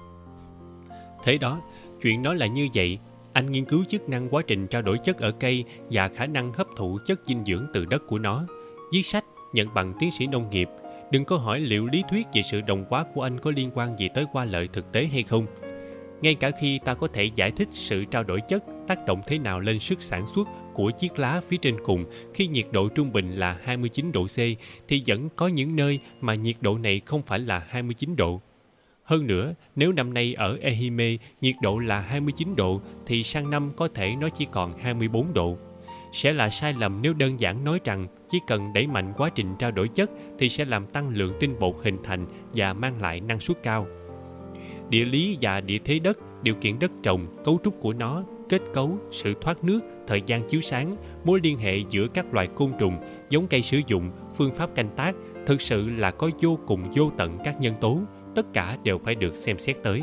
Thế đó, chuyện nó là như vậy. Anh nghiên cứu chức năng quá trình trao đổi chất ở cây và khả năng hấp thụ chất dinh dưỡng từ đất của nó. Viết sách, nhận bằng tiến sĩ nông nghiệp. Đừng có hỏi liệu lý thuyết về sự đồng hóa của anh có liên quan gì tới qua lợi thực tế hay không. Ngay cả khi ta có thể giải thích sự trao đổi chất tác động thế nào lên sức sản xuất của chiếc lá phía trên cùng khi nhiệt độ trung bình là hai mươi chín độ C, thì vẫn có những nơi mà nhiệt độ này không phải là hai mươi chín độ. Hơn nữa, nếu năm nay ở Ehime nhiệt độ là hai mươi chín độ, thì sang năm có thể nó chỉ còn hai mươi bốn độ. Sẽ là sai lầm nếu đơn giản nói rằng chỉ cần đẩy mạnh quá trình trao đổi chất thì sẽ làm tăng lượng tinh bột hình thành và mang lại năng suất cao. Địa lý và địa thế đất, điều kiện đất trồng, cấu trúc của nó, kết cấu, sự thoát nước, thời gian chiếu sáng, mối liên hệ giữa các loài côn trùng, giống cây sử dụng, phương pháp canh tác, thực sự là có vô cùng vô tận các nhân tố, tất cả đều phải được xem xét tới.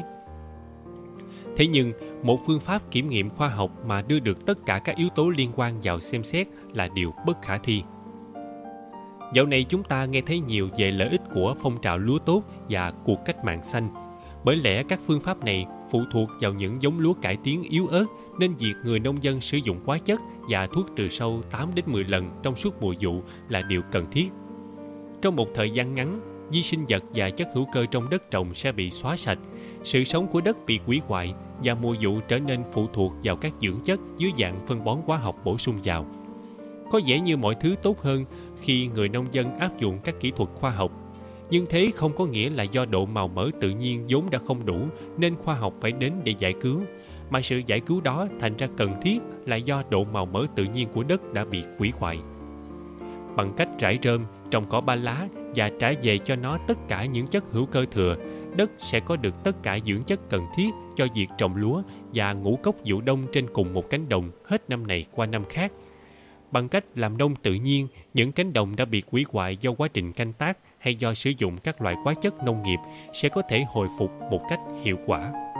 Thế nhưng, một phương pháp kiểm nghiệm khoa học mà đưa được tất cả các yếu tố liên quan vào xem xét là điều bất khả thi. Dạo này chúng ta nghe thấy nhiều về lợi ích của phong trào lúa tốt và cuộc cách mạng xanh. Bởi lẽ các phương pháp này phụ thuộc vào những giống lúa cải tiến yếu ớt, nên việc người nông dân sử dụng hóa chất và thuốc trừ sâu tám đến mười lần trong suốt mùa vụ là điều cần thiết. Trong một thời gian ngắn, vi sinh vật và chất hữu cơ trong đất trồng sẽ bị xóa sạch, sự sống của đất bị hủy hoại và mùa vụ trở nên phụ thuộc vào các dưỡng chất dưới dạng phân bón hóa học bổ sung vào. Có vẻ như mọi thứ tốt hơn khi người nông dân áp dụng các kỹ thuật khoa học, nhưng thế không có nghĩa là do độ màu mỡ tự nhiên vốn đã không đủ nên khoa học phải đến để giải cứu, mà sự giải cứu đó thành ra cần thiết là do độ màu mỡ tự nhiên của đất đã bị hủy hoại. Bằng cách rải rơm, trồng cỏ ba lá và trả về cho nó tất cả những chất hữu cơ thừa, đất sẽ có được tất cả dưỡng chất cần thiết cho việc trồng lúa và ngũ cốc vụ đông trên cùng một cánh đồng hết năm này qua năm khác. Bằng cách làm nông tự nhiên, những cánh đồng đã bị hủy hoại do quá trình canh tác hay do sử dụng các loại hóa chất nông nghiệp sẽ có thể hồi phục một cách hiệu quả.